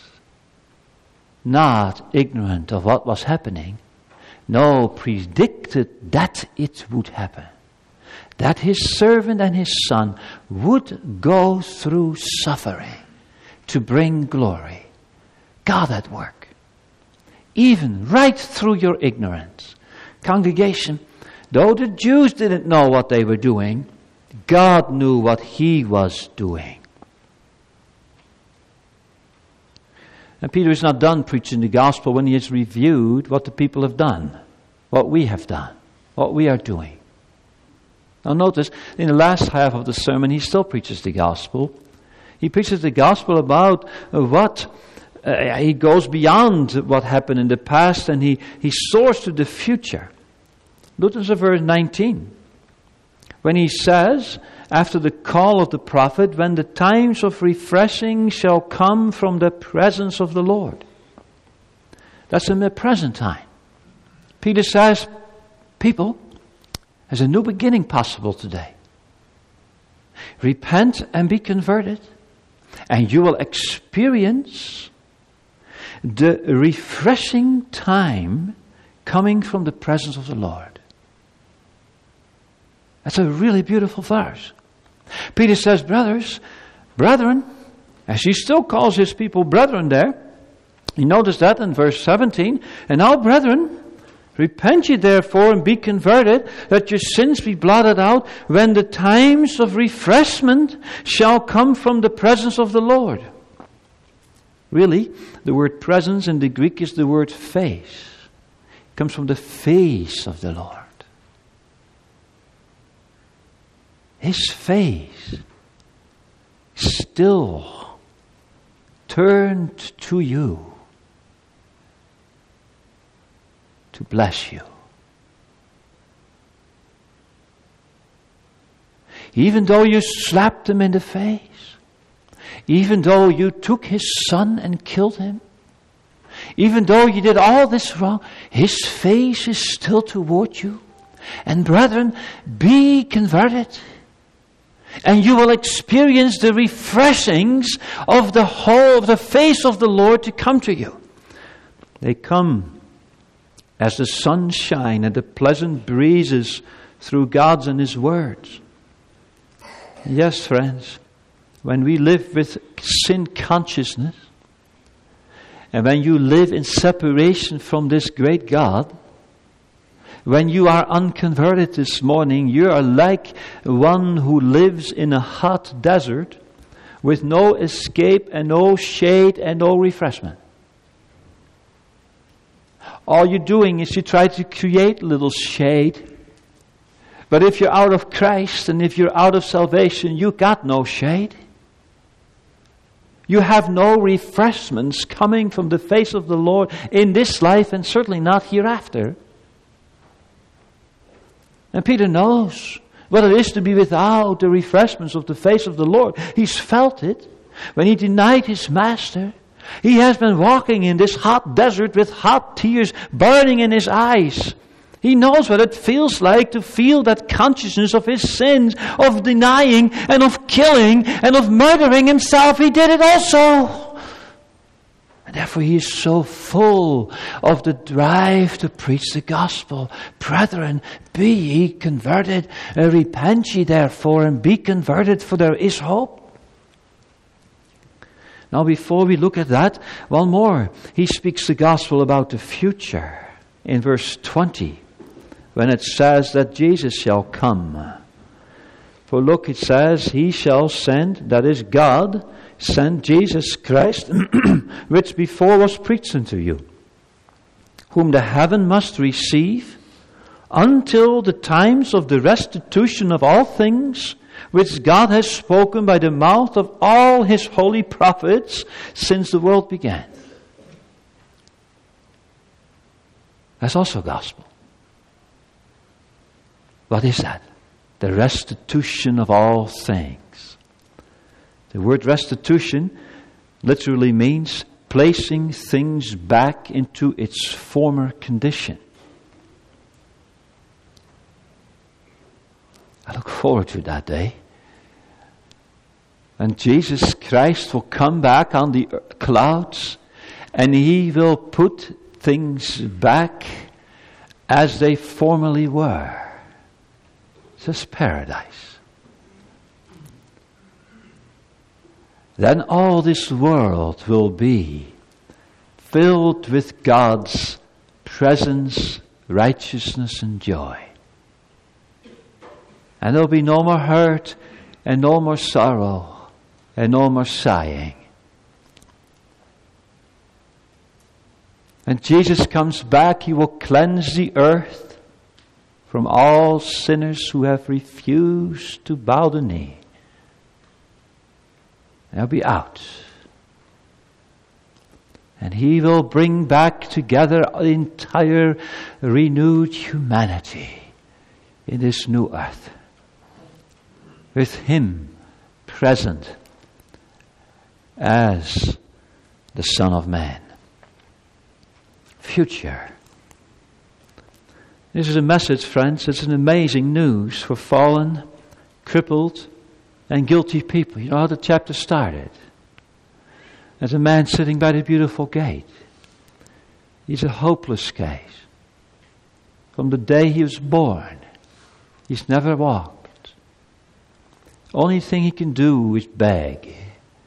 Not ignorant of what was happening. No, predicted that it would happen. That his servant and his son would go through suffering to bring glory. God at work. Even right through your ignorance. Congregation, though the Jews didn't know what they were doing, God knew what he was doing. And Peter is not done preaching the gospel when he has reviewed what the people have done, what we have done, what we are doing. Now notice, in the last half of the sermon, he still preaches the gospel. He preaches the gospel about what, uh, he goes beyond what happened in the past and he, he soars to the future. Look at verse nineteen. When he says, after the call of the prophet, when the times of refreshing shall come from the presence of the Lord. That's in the present time. Peter says, people, there's a new beginning possible today. Repent and be converted, and you will experience the refreshing time coming from the presence of the Lord. That's a really beautiful verse. Peter says, brothers, brethren, as he still calls his people brethren there. You notice that in verse seventeen. And now, brethren, repent ye therefore and be converted, that your sins be blotted out, when the times of refreshment shall come from the presence of the Lord. Really, the word presence in the Greek is the word face. It comes from the face of the Lord. His face still turned to you to bless you. Even though you slapped him in the face, even though you took his son and killed him, even though you did all this wrong, his face is still toward you. And brethren, be converted. And you will experience the refreshings of the whole, of the face of the Lord to come to you. They come as the sunshine and the pleasant breezes through God's and His words. Yes, friends, when we live with sin consciousness, and when you live in separation from this great God, when you are unconverted this morning, you are like one who lives in a hot desert with no escape and no shade and no refreshment. All you're doing is you try to create a little shade. But if you're out of Christ and if you're out of salvation, you got no shade. You have no refreshments coming from the face of the Lord in this life and certainly not hereafter. And Peter knows what it is to be without the refreshments of the face of the Lord. He's felt it when he denied his master. He has been walking in this hot desert with hot tears burning in his eyes. He knows what it feels like to feel that consciousness of his sins, of denying and of killing and of murdering himself. He did it also. And therefore he is so full of the drive to preach the gospel. Brethren, be ye converted. Uh, repent ye therefore and be converted, for there is hope. Now before we look at that, one more. He speaks the gospel about the future in verse twenty. When it says that Jesus shall come. For look, it says, He shall send, that is God, send Jesus Christ, which before was preached unto you, whom the heaven must receive, until the times of the restitution of all things, which God has spoken by the mouth of all His holy prophets since the world began. That's also gospel. What is that? The restitution of all things. The word restitution literally means placing things back into its former condition. I look forward to that day And Jesus Christ will come back on the clouds, and He will put things back as they formerly were. This is paradise. Then all this world will be filled with God's presence, righteousness, and joy. And there'll be no more hurt, and no more sorrow, and no more sighing. And Jesus comes back, He will cleanse the earth from all sinners who have refused to bow the knee. They'll be out. And He will bring back together the entire renewed humanity in this new earth, with Him present as the Son of Man. Future. This is a message, friends. It's an amazing news for fallen, crippled, and guilty people. You know how the chapter started? There's a man sitting by the beautiful gate. He's a hopeless case. From the day he was born, he's never walked. Only thing he can do is beg.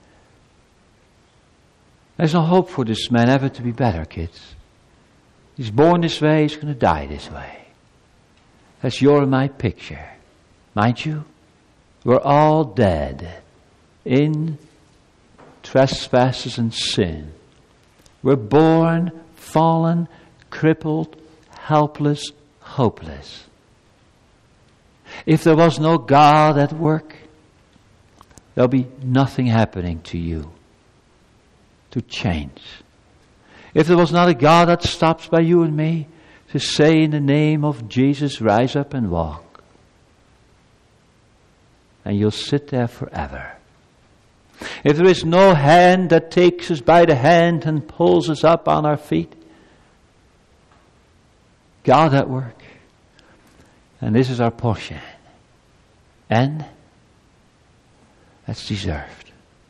There's no hope for this man ever to be better, kids. He's born this way, he's going to die this way. That's your and my picture. Mind you, we're all dead in trespasses and sin. We're born, fallen, crippled, helpless, hopeless. If there was no God at work, there'll be nothing happening to you to change. If there was not a God that stops by you and me to say in the name of Jesus, rise up and walk, and you'll sit there forever. If there is no hand that takes us by the hand and pulls us up on our feet, God at work, and this is our portion, and that's deserved.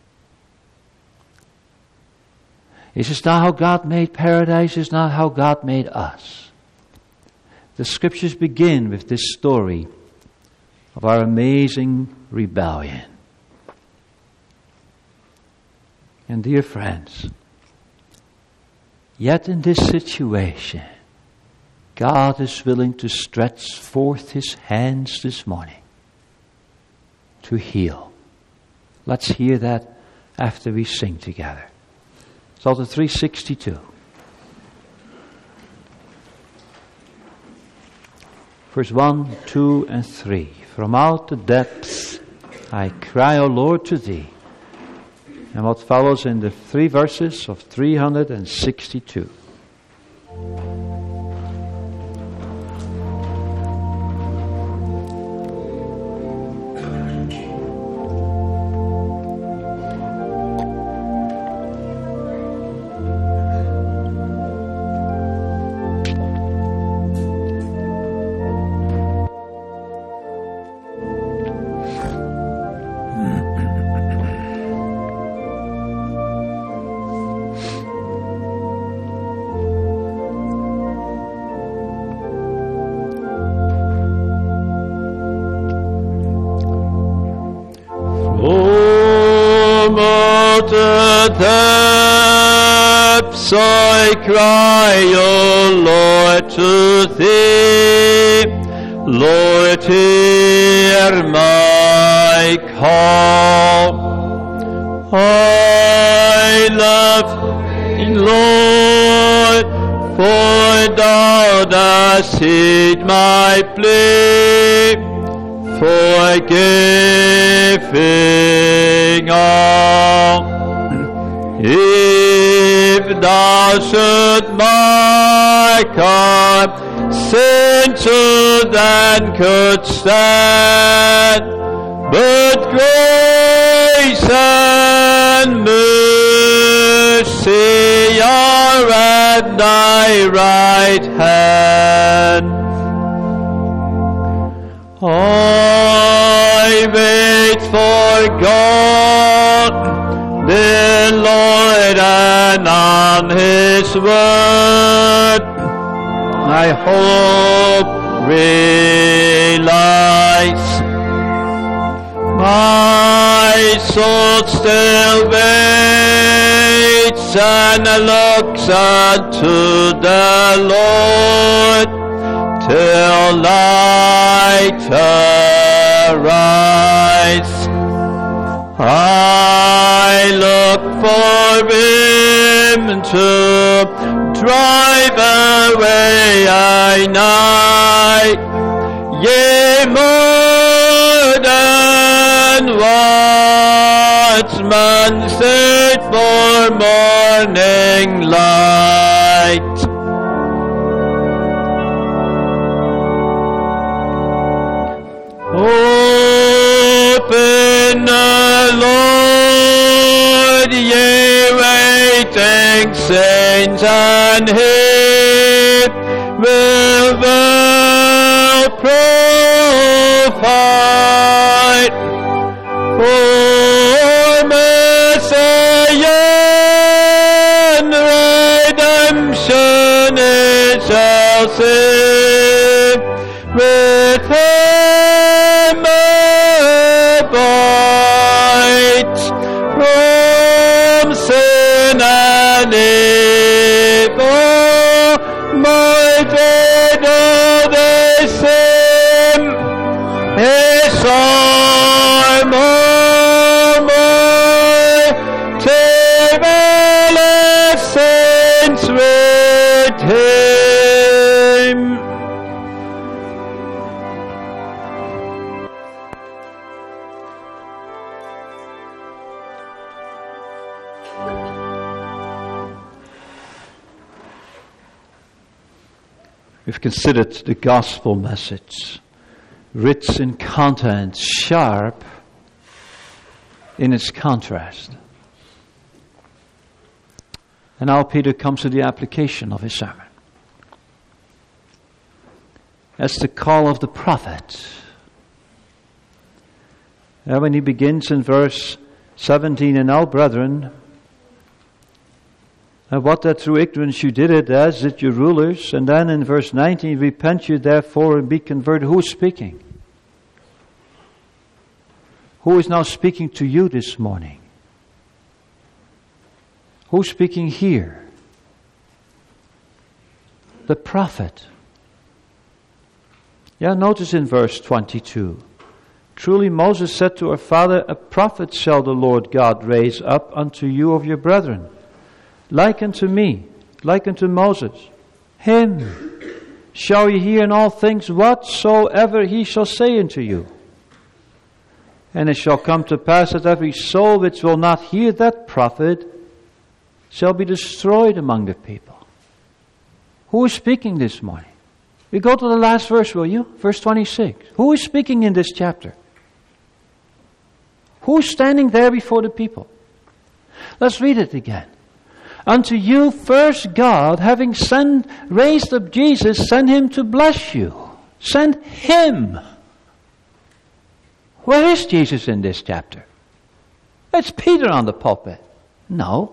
This is not how God made paradise. It's not how God made us. The scriptures begin with this story of our amazing rebellion. And dear friends, yet in this situation, God is willing to stretch forth His hands this morning to heal. Let's hear that after we sing together. Psalter three sixty-two. Verse one, two, and three. From out the depths I cry, O Lord, to Thee. And what follows in the three verses of three hundred sixty-two. depths I cry, O Lord, to Thee. Lord, hear my call. I love Thee, Lord, for Thou dost heed my plea, forgiving all. If Thou should mark our sin, so then could stand, but grace and mercy are at Thy right hand. I wait for God, the Lord and on His word my hope relies. My soul still waits and looks unto the Lord till light arise. I look for Him to drive away I night, yea, more than watchman set for morning light. Open the Lord, ye waiting saints, and He will well provide. For Messiah and redemption it shall save with Him abide from sin and evil. My dead are the same, His arm on my table saints with Him. We've considered the gospel message, rich in content, sharp in its contrast. And now Peter comes to the application of his sermon. That's the call of the prophet. And when he begins in verse seventeen, and now, brethren, and what that through ignorance you did it, as did your rulers. And then in verse nineteen, repent you therefore and be converted. Who is speaking? Who is now speaking to you this morning? Who's speaking here? The prophet. Yeah, notice in verse twenty-two. Truly Moses said to our father, a prophet shall the Lord God raise up unto you of your brethren, like unto me, like unto Moses. Him shall ye hear in all things whatsoever he shall say unto you. And it shall come to pass that every soul which will not hear that prophet shall be destroyed among the people. Who is speaking this morning? We go to the last verse, will you? Verse twenty-six. Who is speaking in this chapter? Who is standing there before the people? Let's read it again. Unto you first God, having sent, raised up Jesus, sent Him to bless you. Send Him. Where is Jesus in this chapter? It's Peter on the pulpit. No.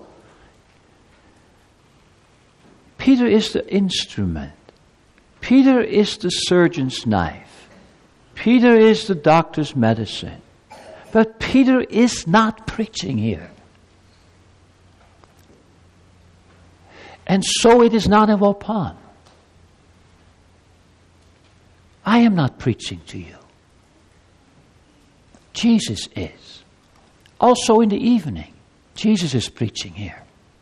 Peter is the instrument. Peter is the surgeon's knife. Peter is the doctor's medicine. But Peter is not preaching here. And so it is not in Waupun. I am not preaching to you. Jesus is. Also in the evening, Jesus is preaching here.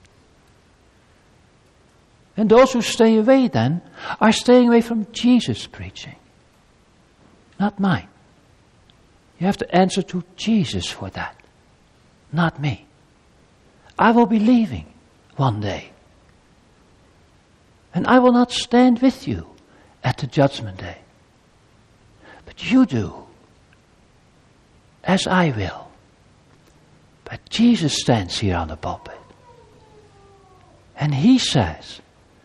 And those who stay away then are staying away from Jesus' preaching. Not mine. You have to answer to Jesus for that. Not me. I will be leaving one day. And I will not stand with you at the judgment day. But you do. As I will. But Jesus stands here on the pulpit. And He says,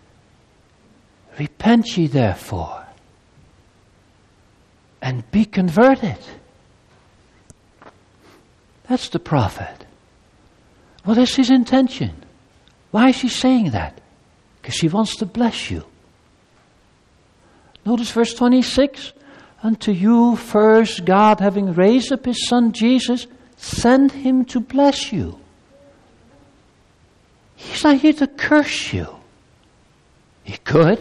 repent ye therefore, and be converted. That's the prophet. What is his intention? Why is she saying that? Because she wants to bless you. Notice verse twenty-six. Unto you first God, having raised up his Son Jesus, sent him to bless you. He's not here to curse you. He could.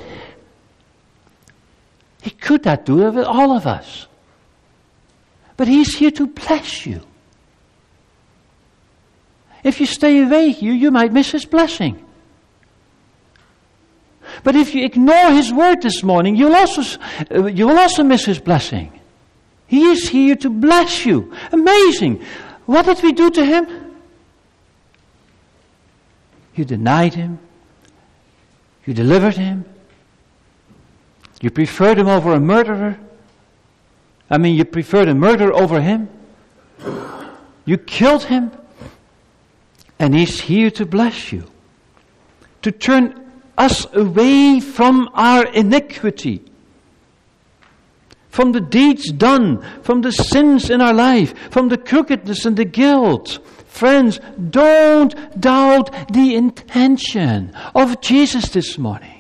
He could not do it with all of us. But he's here to bless you. If you stay away here, you might miss his blessing. But if you ignore his word this morning, you'll also, uh, you will also miss his blessing. He is here to bless you. Amazing. What did we do to him? You denied him. You delivered him. You preferred him over a murderer. I mean, you preferred a murderer over him. You killed him. And he's here to bless you. To turn us away from our iniquity. From the deeds done. From the sins in our life. From the crookedness and the guilt. Friends, don't doubt the intention of Jesus this morning.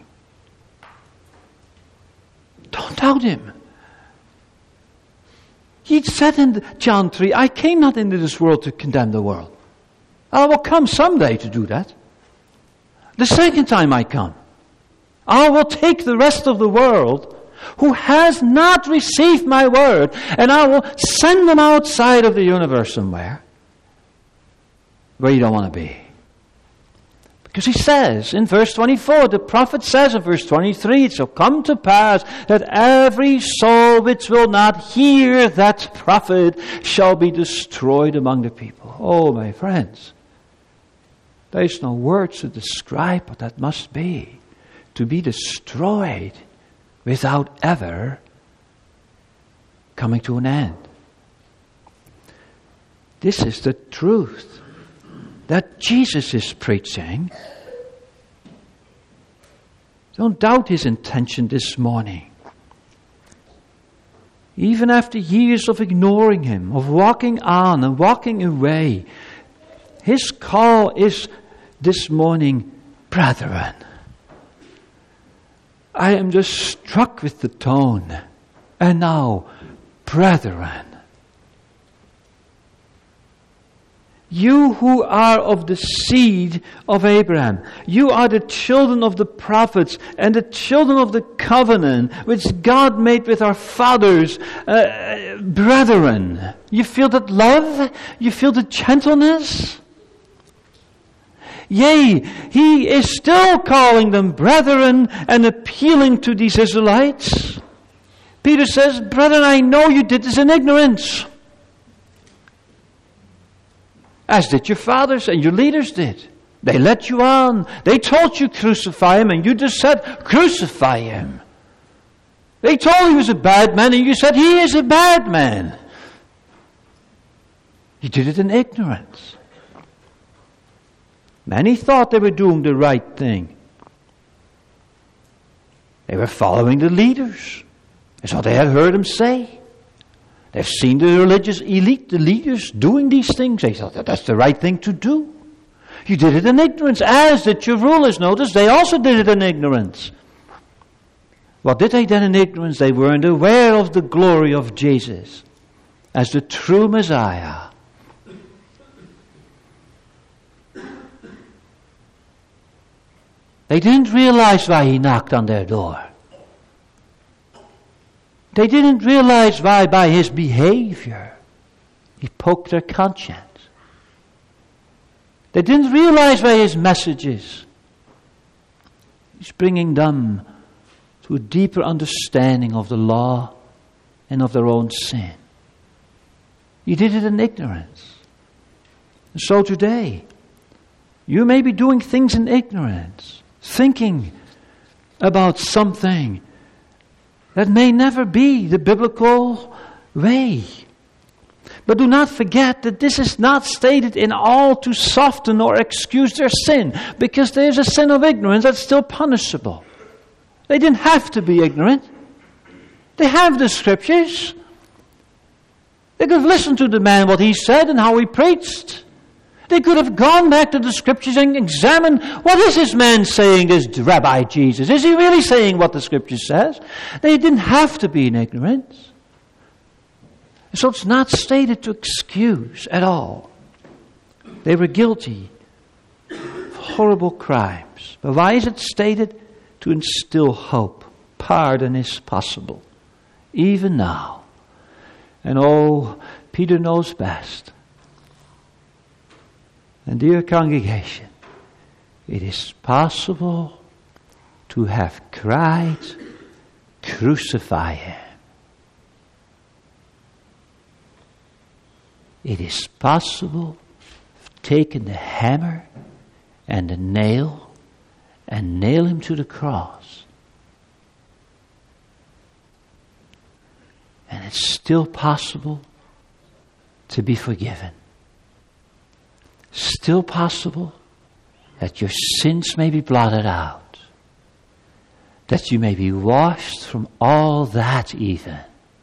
Don't doubt him. He said in John three, I came not into this world to condemn the world. I will come someday to do that. The second time I come, I will take the rest of the world who has not received my word, and I will send them outside of the universe somewhere where you don't want to be. Because he says in verse twenty-four, the prophet says in verse twenty-three, it shall come to pass that every soul which will not hear that prophet shall be destroyed among the people. Oh, my friends, there is no words to describe what that must be. To be destroyed without ever coming to an end. This is the truth that Jesus is preaching. Don't doubt his intention this morning. Even after years of ignoring him, of walking on and walking away, his call is this morning, brethren. I am just struck with the tone. And now, brethren. You who are of the seed of Abraham, you are the children of the prophets and the children of the covenant which God made with our fathers. Uh, brethren, you feel that love? You feel the gentleness? Yea, he is still calling them brethren and appealing to these Israelites. Peter says, brethren, I know you did this in ignorance. As did your fathers and your leaders did. They led you on. They told you crucify him, and you just said, crucify him. They told you he was a bad man, and you said, he is a bad man. You did it in ignorance. Many thought they were doing the right thing. They were following the leaders. That's what they had heard him say. They've seen the religious elite, the leaders, doing these things. They thought that that's the right thing to do. You did it in ignorance, as did your rulers. Notice, they also did it in ignorance. What did they then in ignorance? They weren't aware of the glory of Jesus as the true Messiah. They didn't realize why he knocked on their door. They didn't realize why by his behavior he poked their conscience. They didn't realize by his messages he's bringing them to a deeper understanding of the law and of their own sin. You did it in ignorance. And so today, you may be doing things in ignorance, thinking about something that may never be the biblical way. But do not forget that this is not stated in all to soften or excuse their sin, because there is a sin of ignorance that's still punishable. They didn't have to be ignorant. They have the scriptures. They could have listened to the man, what he said and how he preached. They could have gone back to the Scriptures and examined, what is this man saying, this Rabbi Jesus? Is he really saying what the Scripture says? They didn't have to be in ignorance. So it's not stated to excuse at all. They were guilty of horrible crimes. But why is it stated? To instill hope. Pardon is possible. Even now. And oh, Peter knows best. And dear congregation, it is possible to have cried, crucify him. It is possible to take the hammer and the nail and nail him to the cross. And it's still possible to be forgiven. Still possible that your sins may be blotted out. That you may be washed from all that even.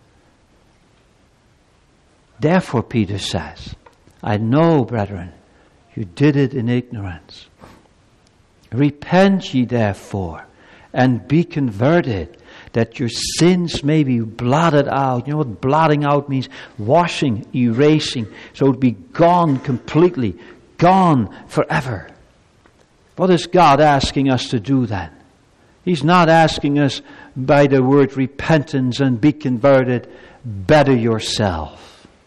Therefore, Peter says, I know, brethren, you did it in ignorance. Repent ye therefore, and be converted, that your sins may be blotted out. You know what blotting out means? Washing, erasing. So it would be gone completely, gone forever. What is God asking us to do then? He's not asking us by the word repentance and be converted, better yourself.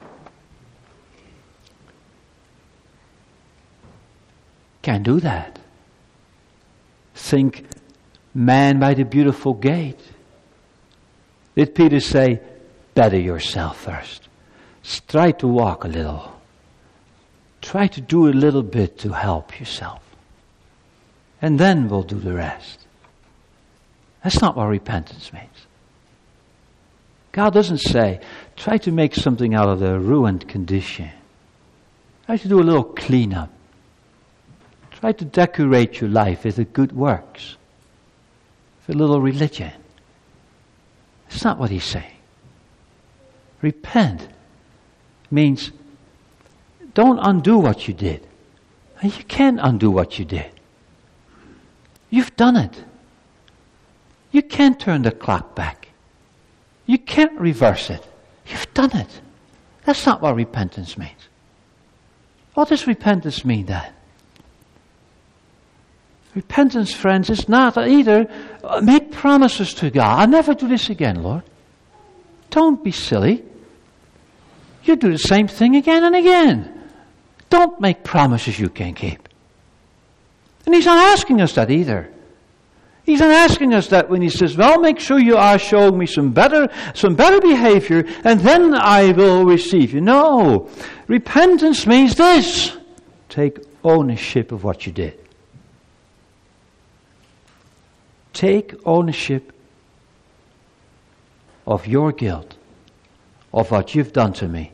Can't do that. Think man by the beautiful gate. Did Peter say, better yourself first? Try to walk a little. Try to do a little bit to help yourself. And then we'll do the rest. That's not what repentance means. God doesn't say, try to make something out of the ruined condition. Try to do a little cleanup. Try to decorate your life with the good works. With a little religion. That's not what he's saying. Repent means don't undo what you did. And you can't undo what you did. You've done it. You can't turn the clock back. You can't reverse it. You've done it. That's not what repentance means. What does repentance mean then? Repentance, friends, is not either uh, make promises to God. I'll never do this again, Lord. Don't be silly. You do the same thing again and again. Don't make promises you can't keep. And he's not asking us that either. He's not asking us that when he says, well, make sure you are showing me some better, some better behavior, and then I will receive you. No. Repentance means this. Take ownership of what you did. Take ownership of your guilt, of what you've done to me.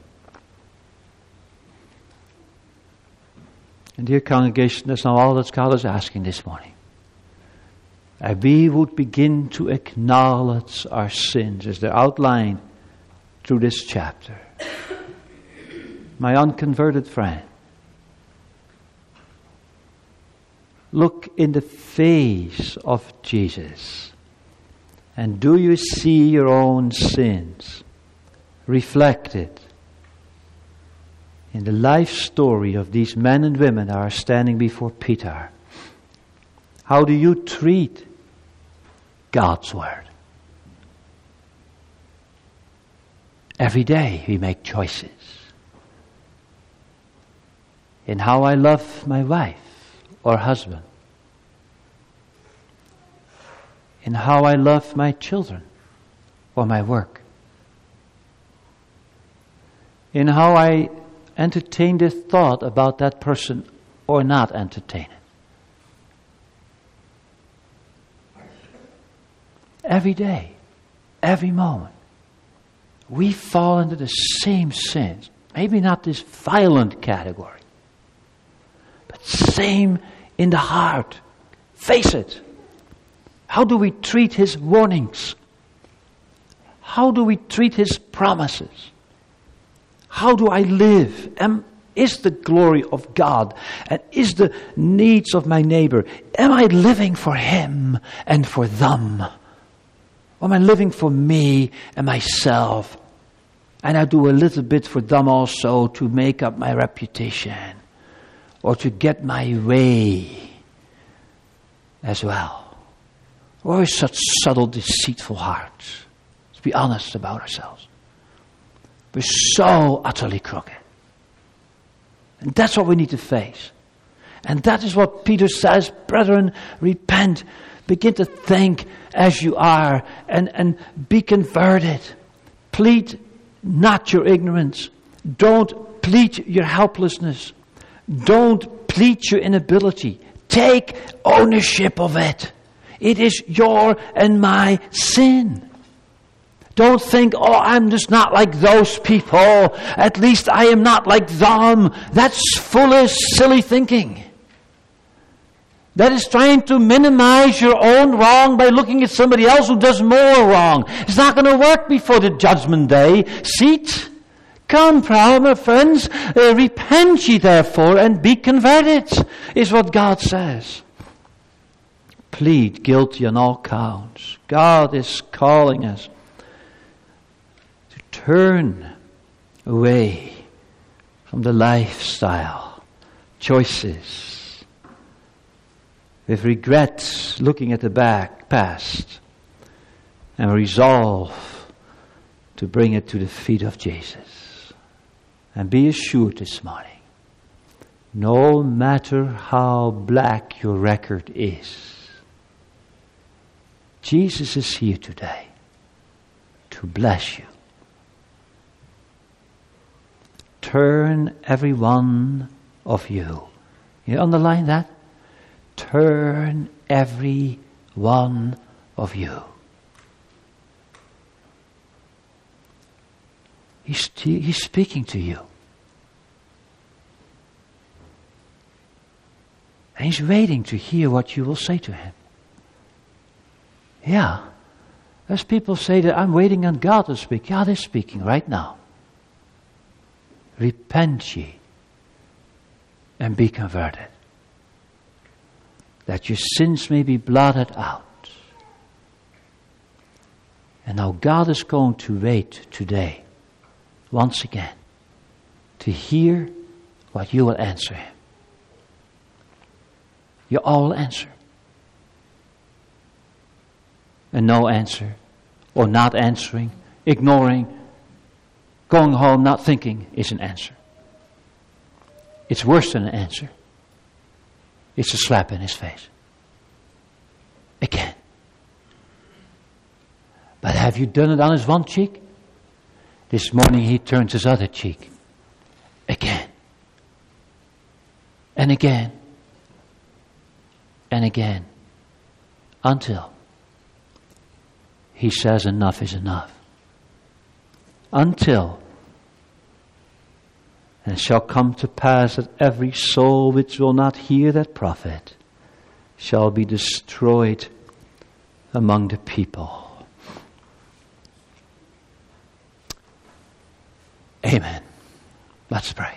And dear congregation, that's not all that God is asking this morning. And we would begin to acknowledge our sins as they're outlined through this chapter. My unconverted friend, look in the face of Jesus. And do you see your own sins reflected in the life story of these men and women that are standing before Peter? How do you treat God's Word? Every day we make choices. In how I love my wife or husband. In how I love my children or my work. In how I entertain the thought about that person or not entertain it. Every day, every moment, we fall into the same sins. Maybe not this violent category, but same in the heart. Face it. How do we treat His warnings? How do we treat His promises? How do I live? Am Is the glory of God and is the needs of my neighbor, am I living for him and for them? Or am I living for me and myself? And I do a little bit for them also to make up my reputation or to get my way as well. Or is such subtle, deceitful hearts? Let's be honest about ourselves. We're so utterly crooked. And that's what we need to face. And that is what Peter says, brethren, repent. Begin to think as you are and, and be converted. Plead not your ignorance. Don't plead your helplessness. Don't plead your inability. Take ownership of it. It is your and my sin. Don't think, oh, I'm just not like those people. At least I am not like them. That's foolish, silly thinking. That is trying to minimize your own wrong by looking at somebody else who does more wrong. It's not going to work before the judgment day. Seat. Come, proud, my friends. Uh, repent ye therefore and be converted, is what God says. Plead guilty on all counts. God is calling us turn away from the lifestyle, choices, with regrets, looking at the back, past, and resolve to bring it to the feet of Jesus. And be assured this morning, no matter how black your record is, Jesus is here today to bless you. Turn every one of you. You underline that? Turn every one of you. He's, he's speaking to you. And he's waiting to hear what you will say to him. Yeah. As people say that I'm waiting on God to speak. God is speaking right now. Repent ye and be converted, that your sins may be blotted out. And now God is going to wait today, once again, to hear what you will answer him. You all will answer. And no answer, or not answering, ignoring, going home not thinking is an answer. It's worse than an answer. It's a slap in his face. Again. But have you done it on his one cheek? This morning he turns his other cheek. Again. And again. And again. Until he says enough is enough. Until and it shall come to pass that every soul which will not hear that prophet shall be destroyed among the people. Amen. Let's pray.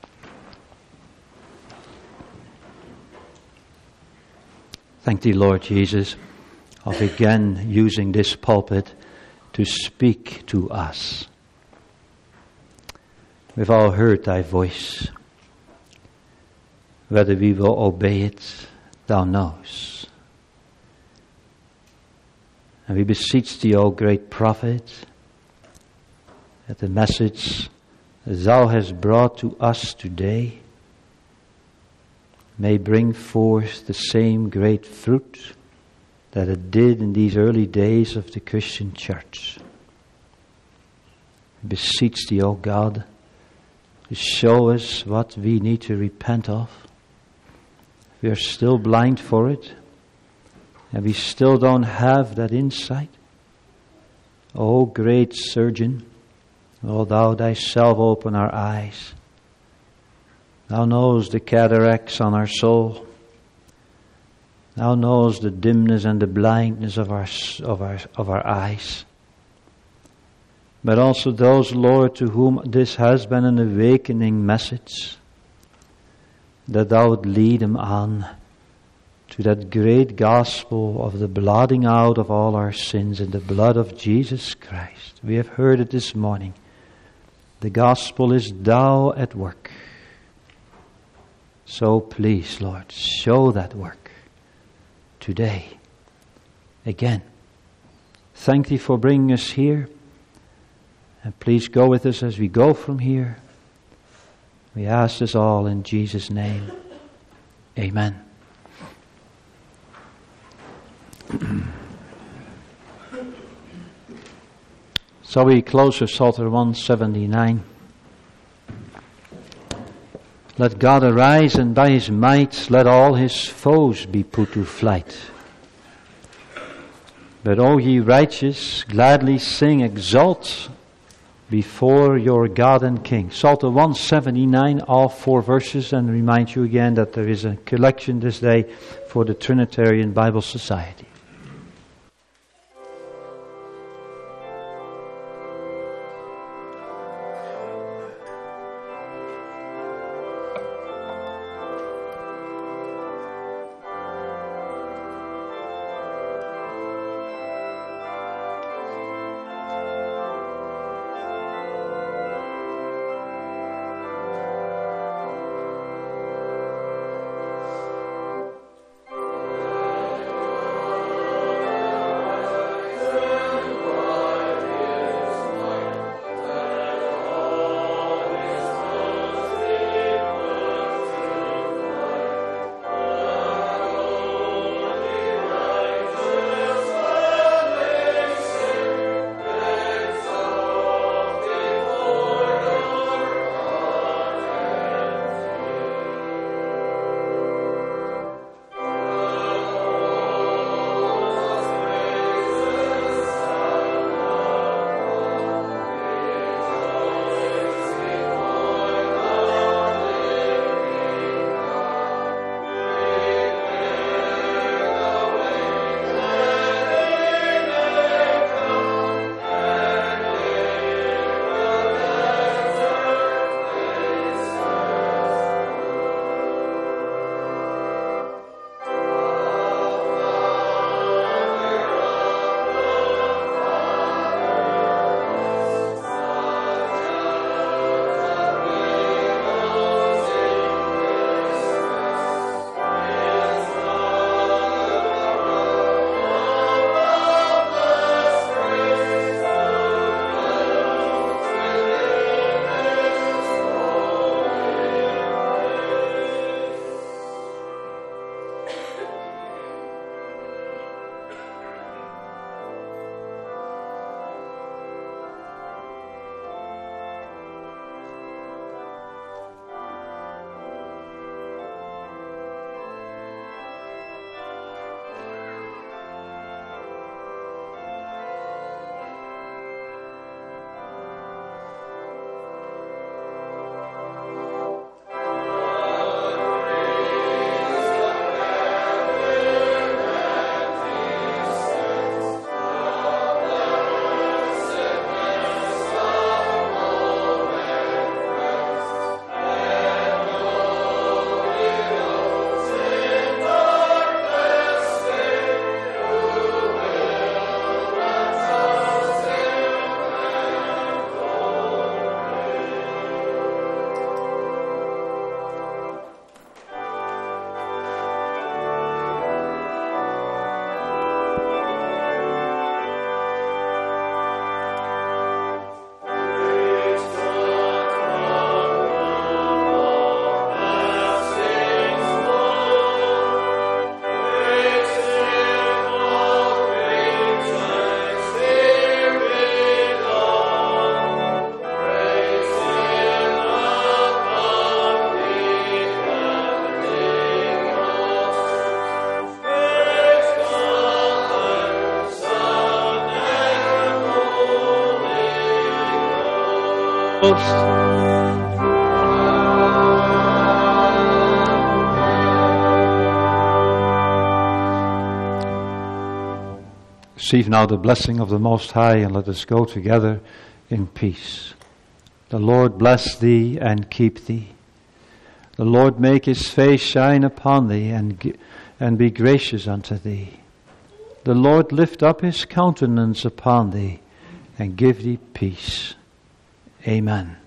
Thank thee, Lord Jesus, of again using this pulpit to speak to us. We've all heard thy voice. Whether we will obey it, thou knowest. And we beseech thee, O great prophet, that the message that thou hast brought to us today may bring forth the same great fruit that it did in these early days of the Christian church. We beseech thee, O God, to show us what we need to repent of. We are still blind for it, and we still don't have that insight. O great surgeon, will thou thyself open our eyes. Thou knows the cataracts on our soul. Thou knows the dimness and the blindness of our of our of our eyes. But also those, Lord, to whom this has been an awakening message, that thou would lead them on to that great gospel of the blotting out of all our sins in the blood of Jesus Christ. We have heard it this morning. The gospel is thou at work. So please, Lord, show that work today. Again, thank thee for bringing us here. And please go with us as we go from here. We ask this all in Jesus' name. Amen. So we close with Psalter one seventy-nine. Let God arise, and by his might let all his foes be put to flight. But O ye righteous, gladly sing, exult before your God and King. Psalter one seventy-nine, all four verses, and remind you again that there is a collection this day for the Trinitarian Bible Society. Receive now the blessing of the Most High, and let us go together in peace. The Lord bless thee and keep thee. The Lord make his face shine upon thee and, gi- and be gracious unto thee. The Lord lift up his countenance upon thee and give thee peace. Amen.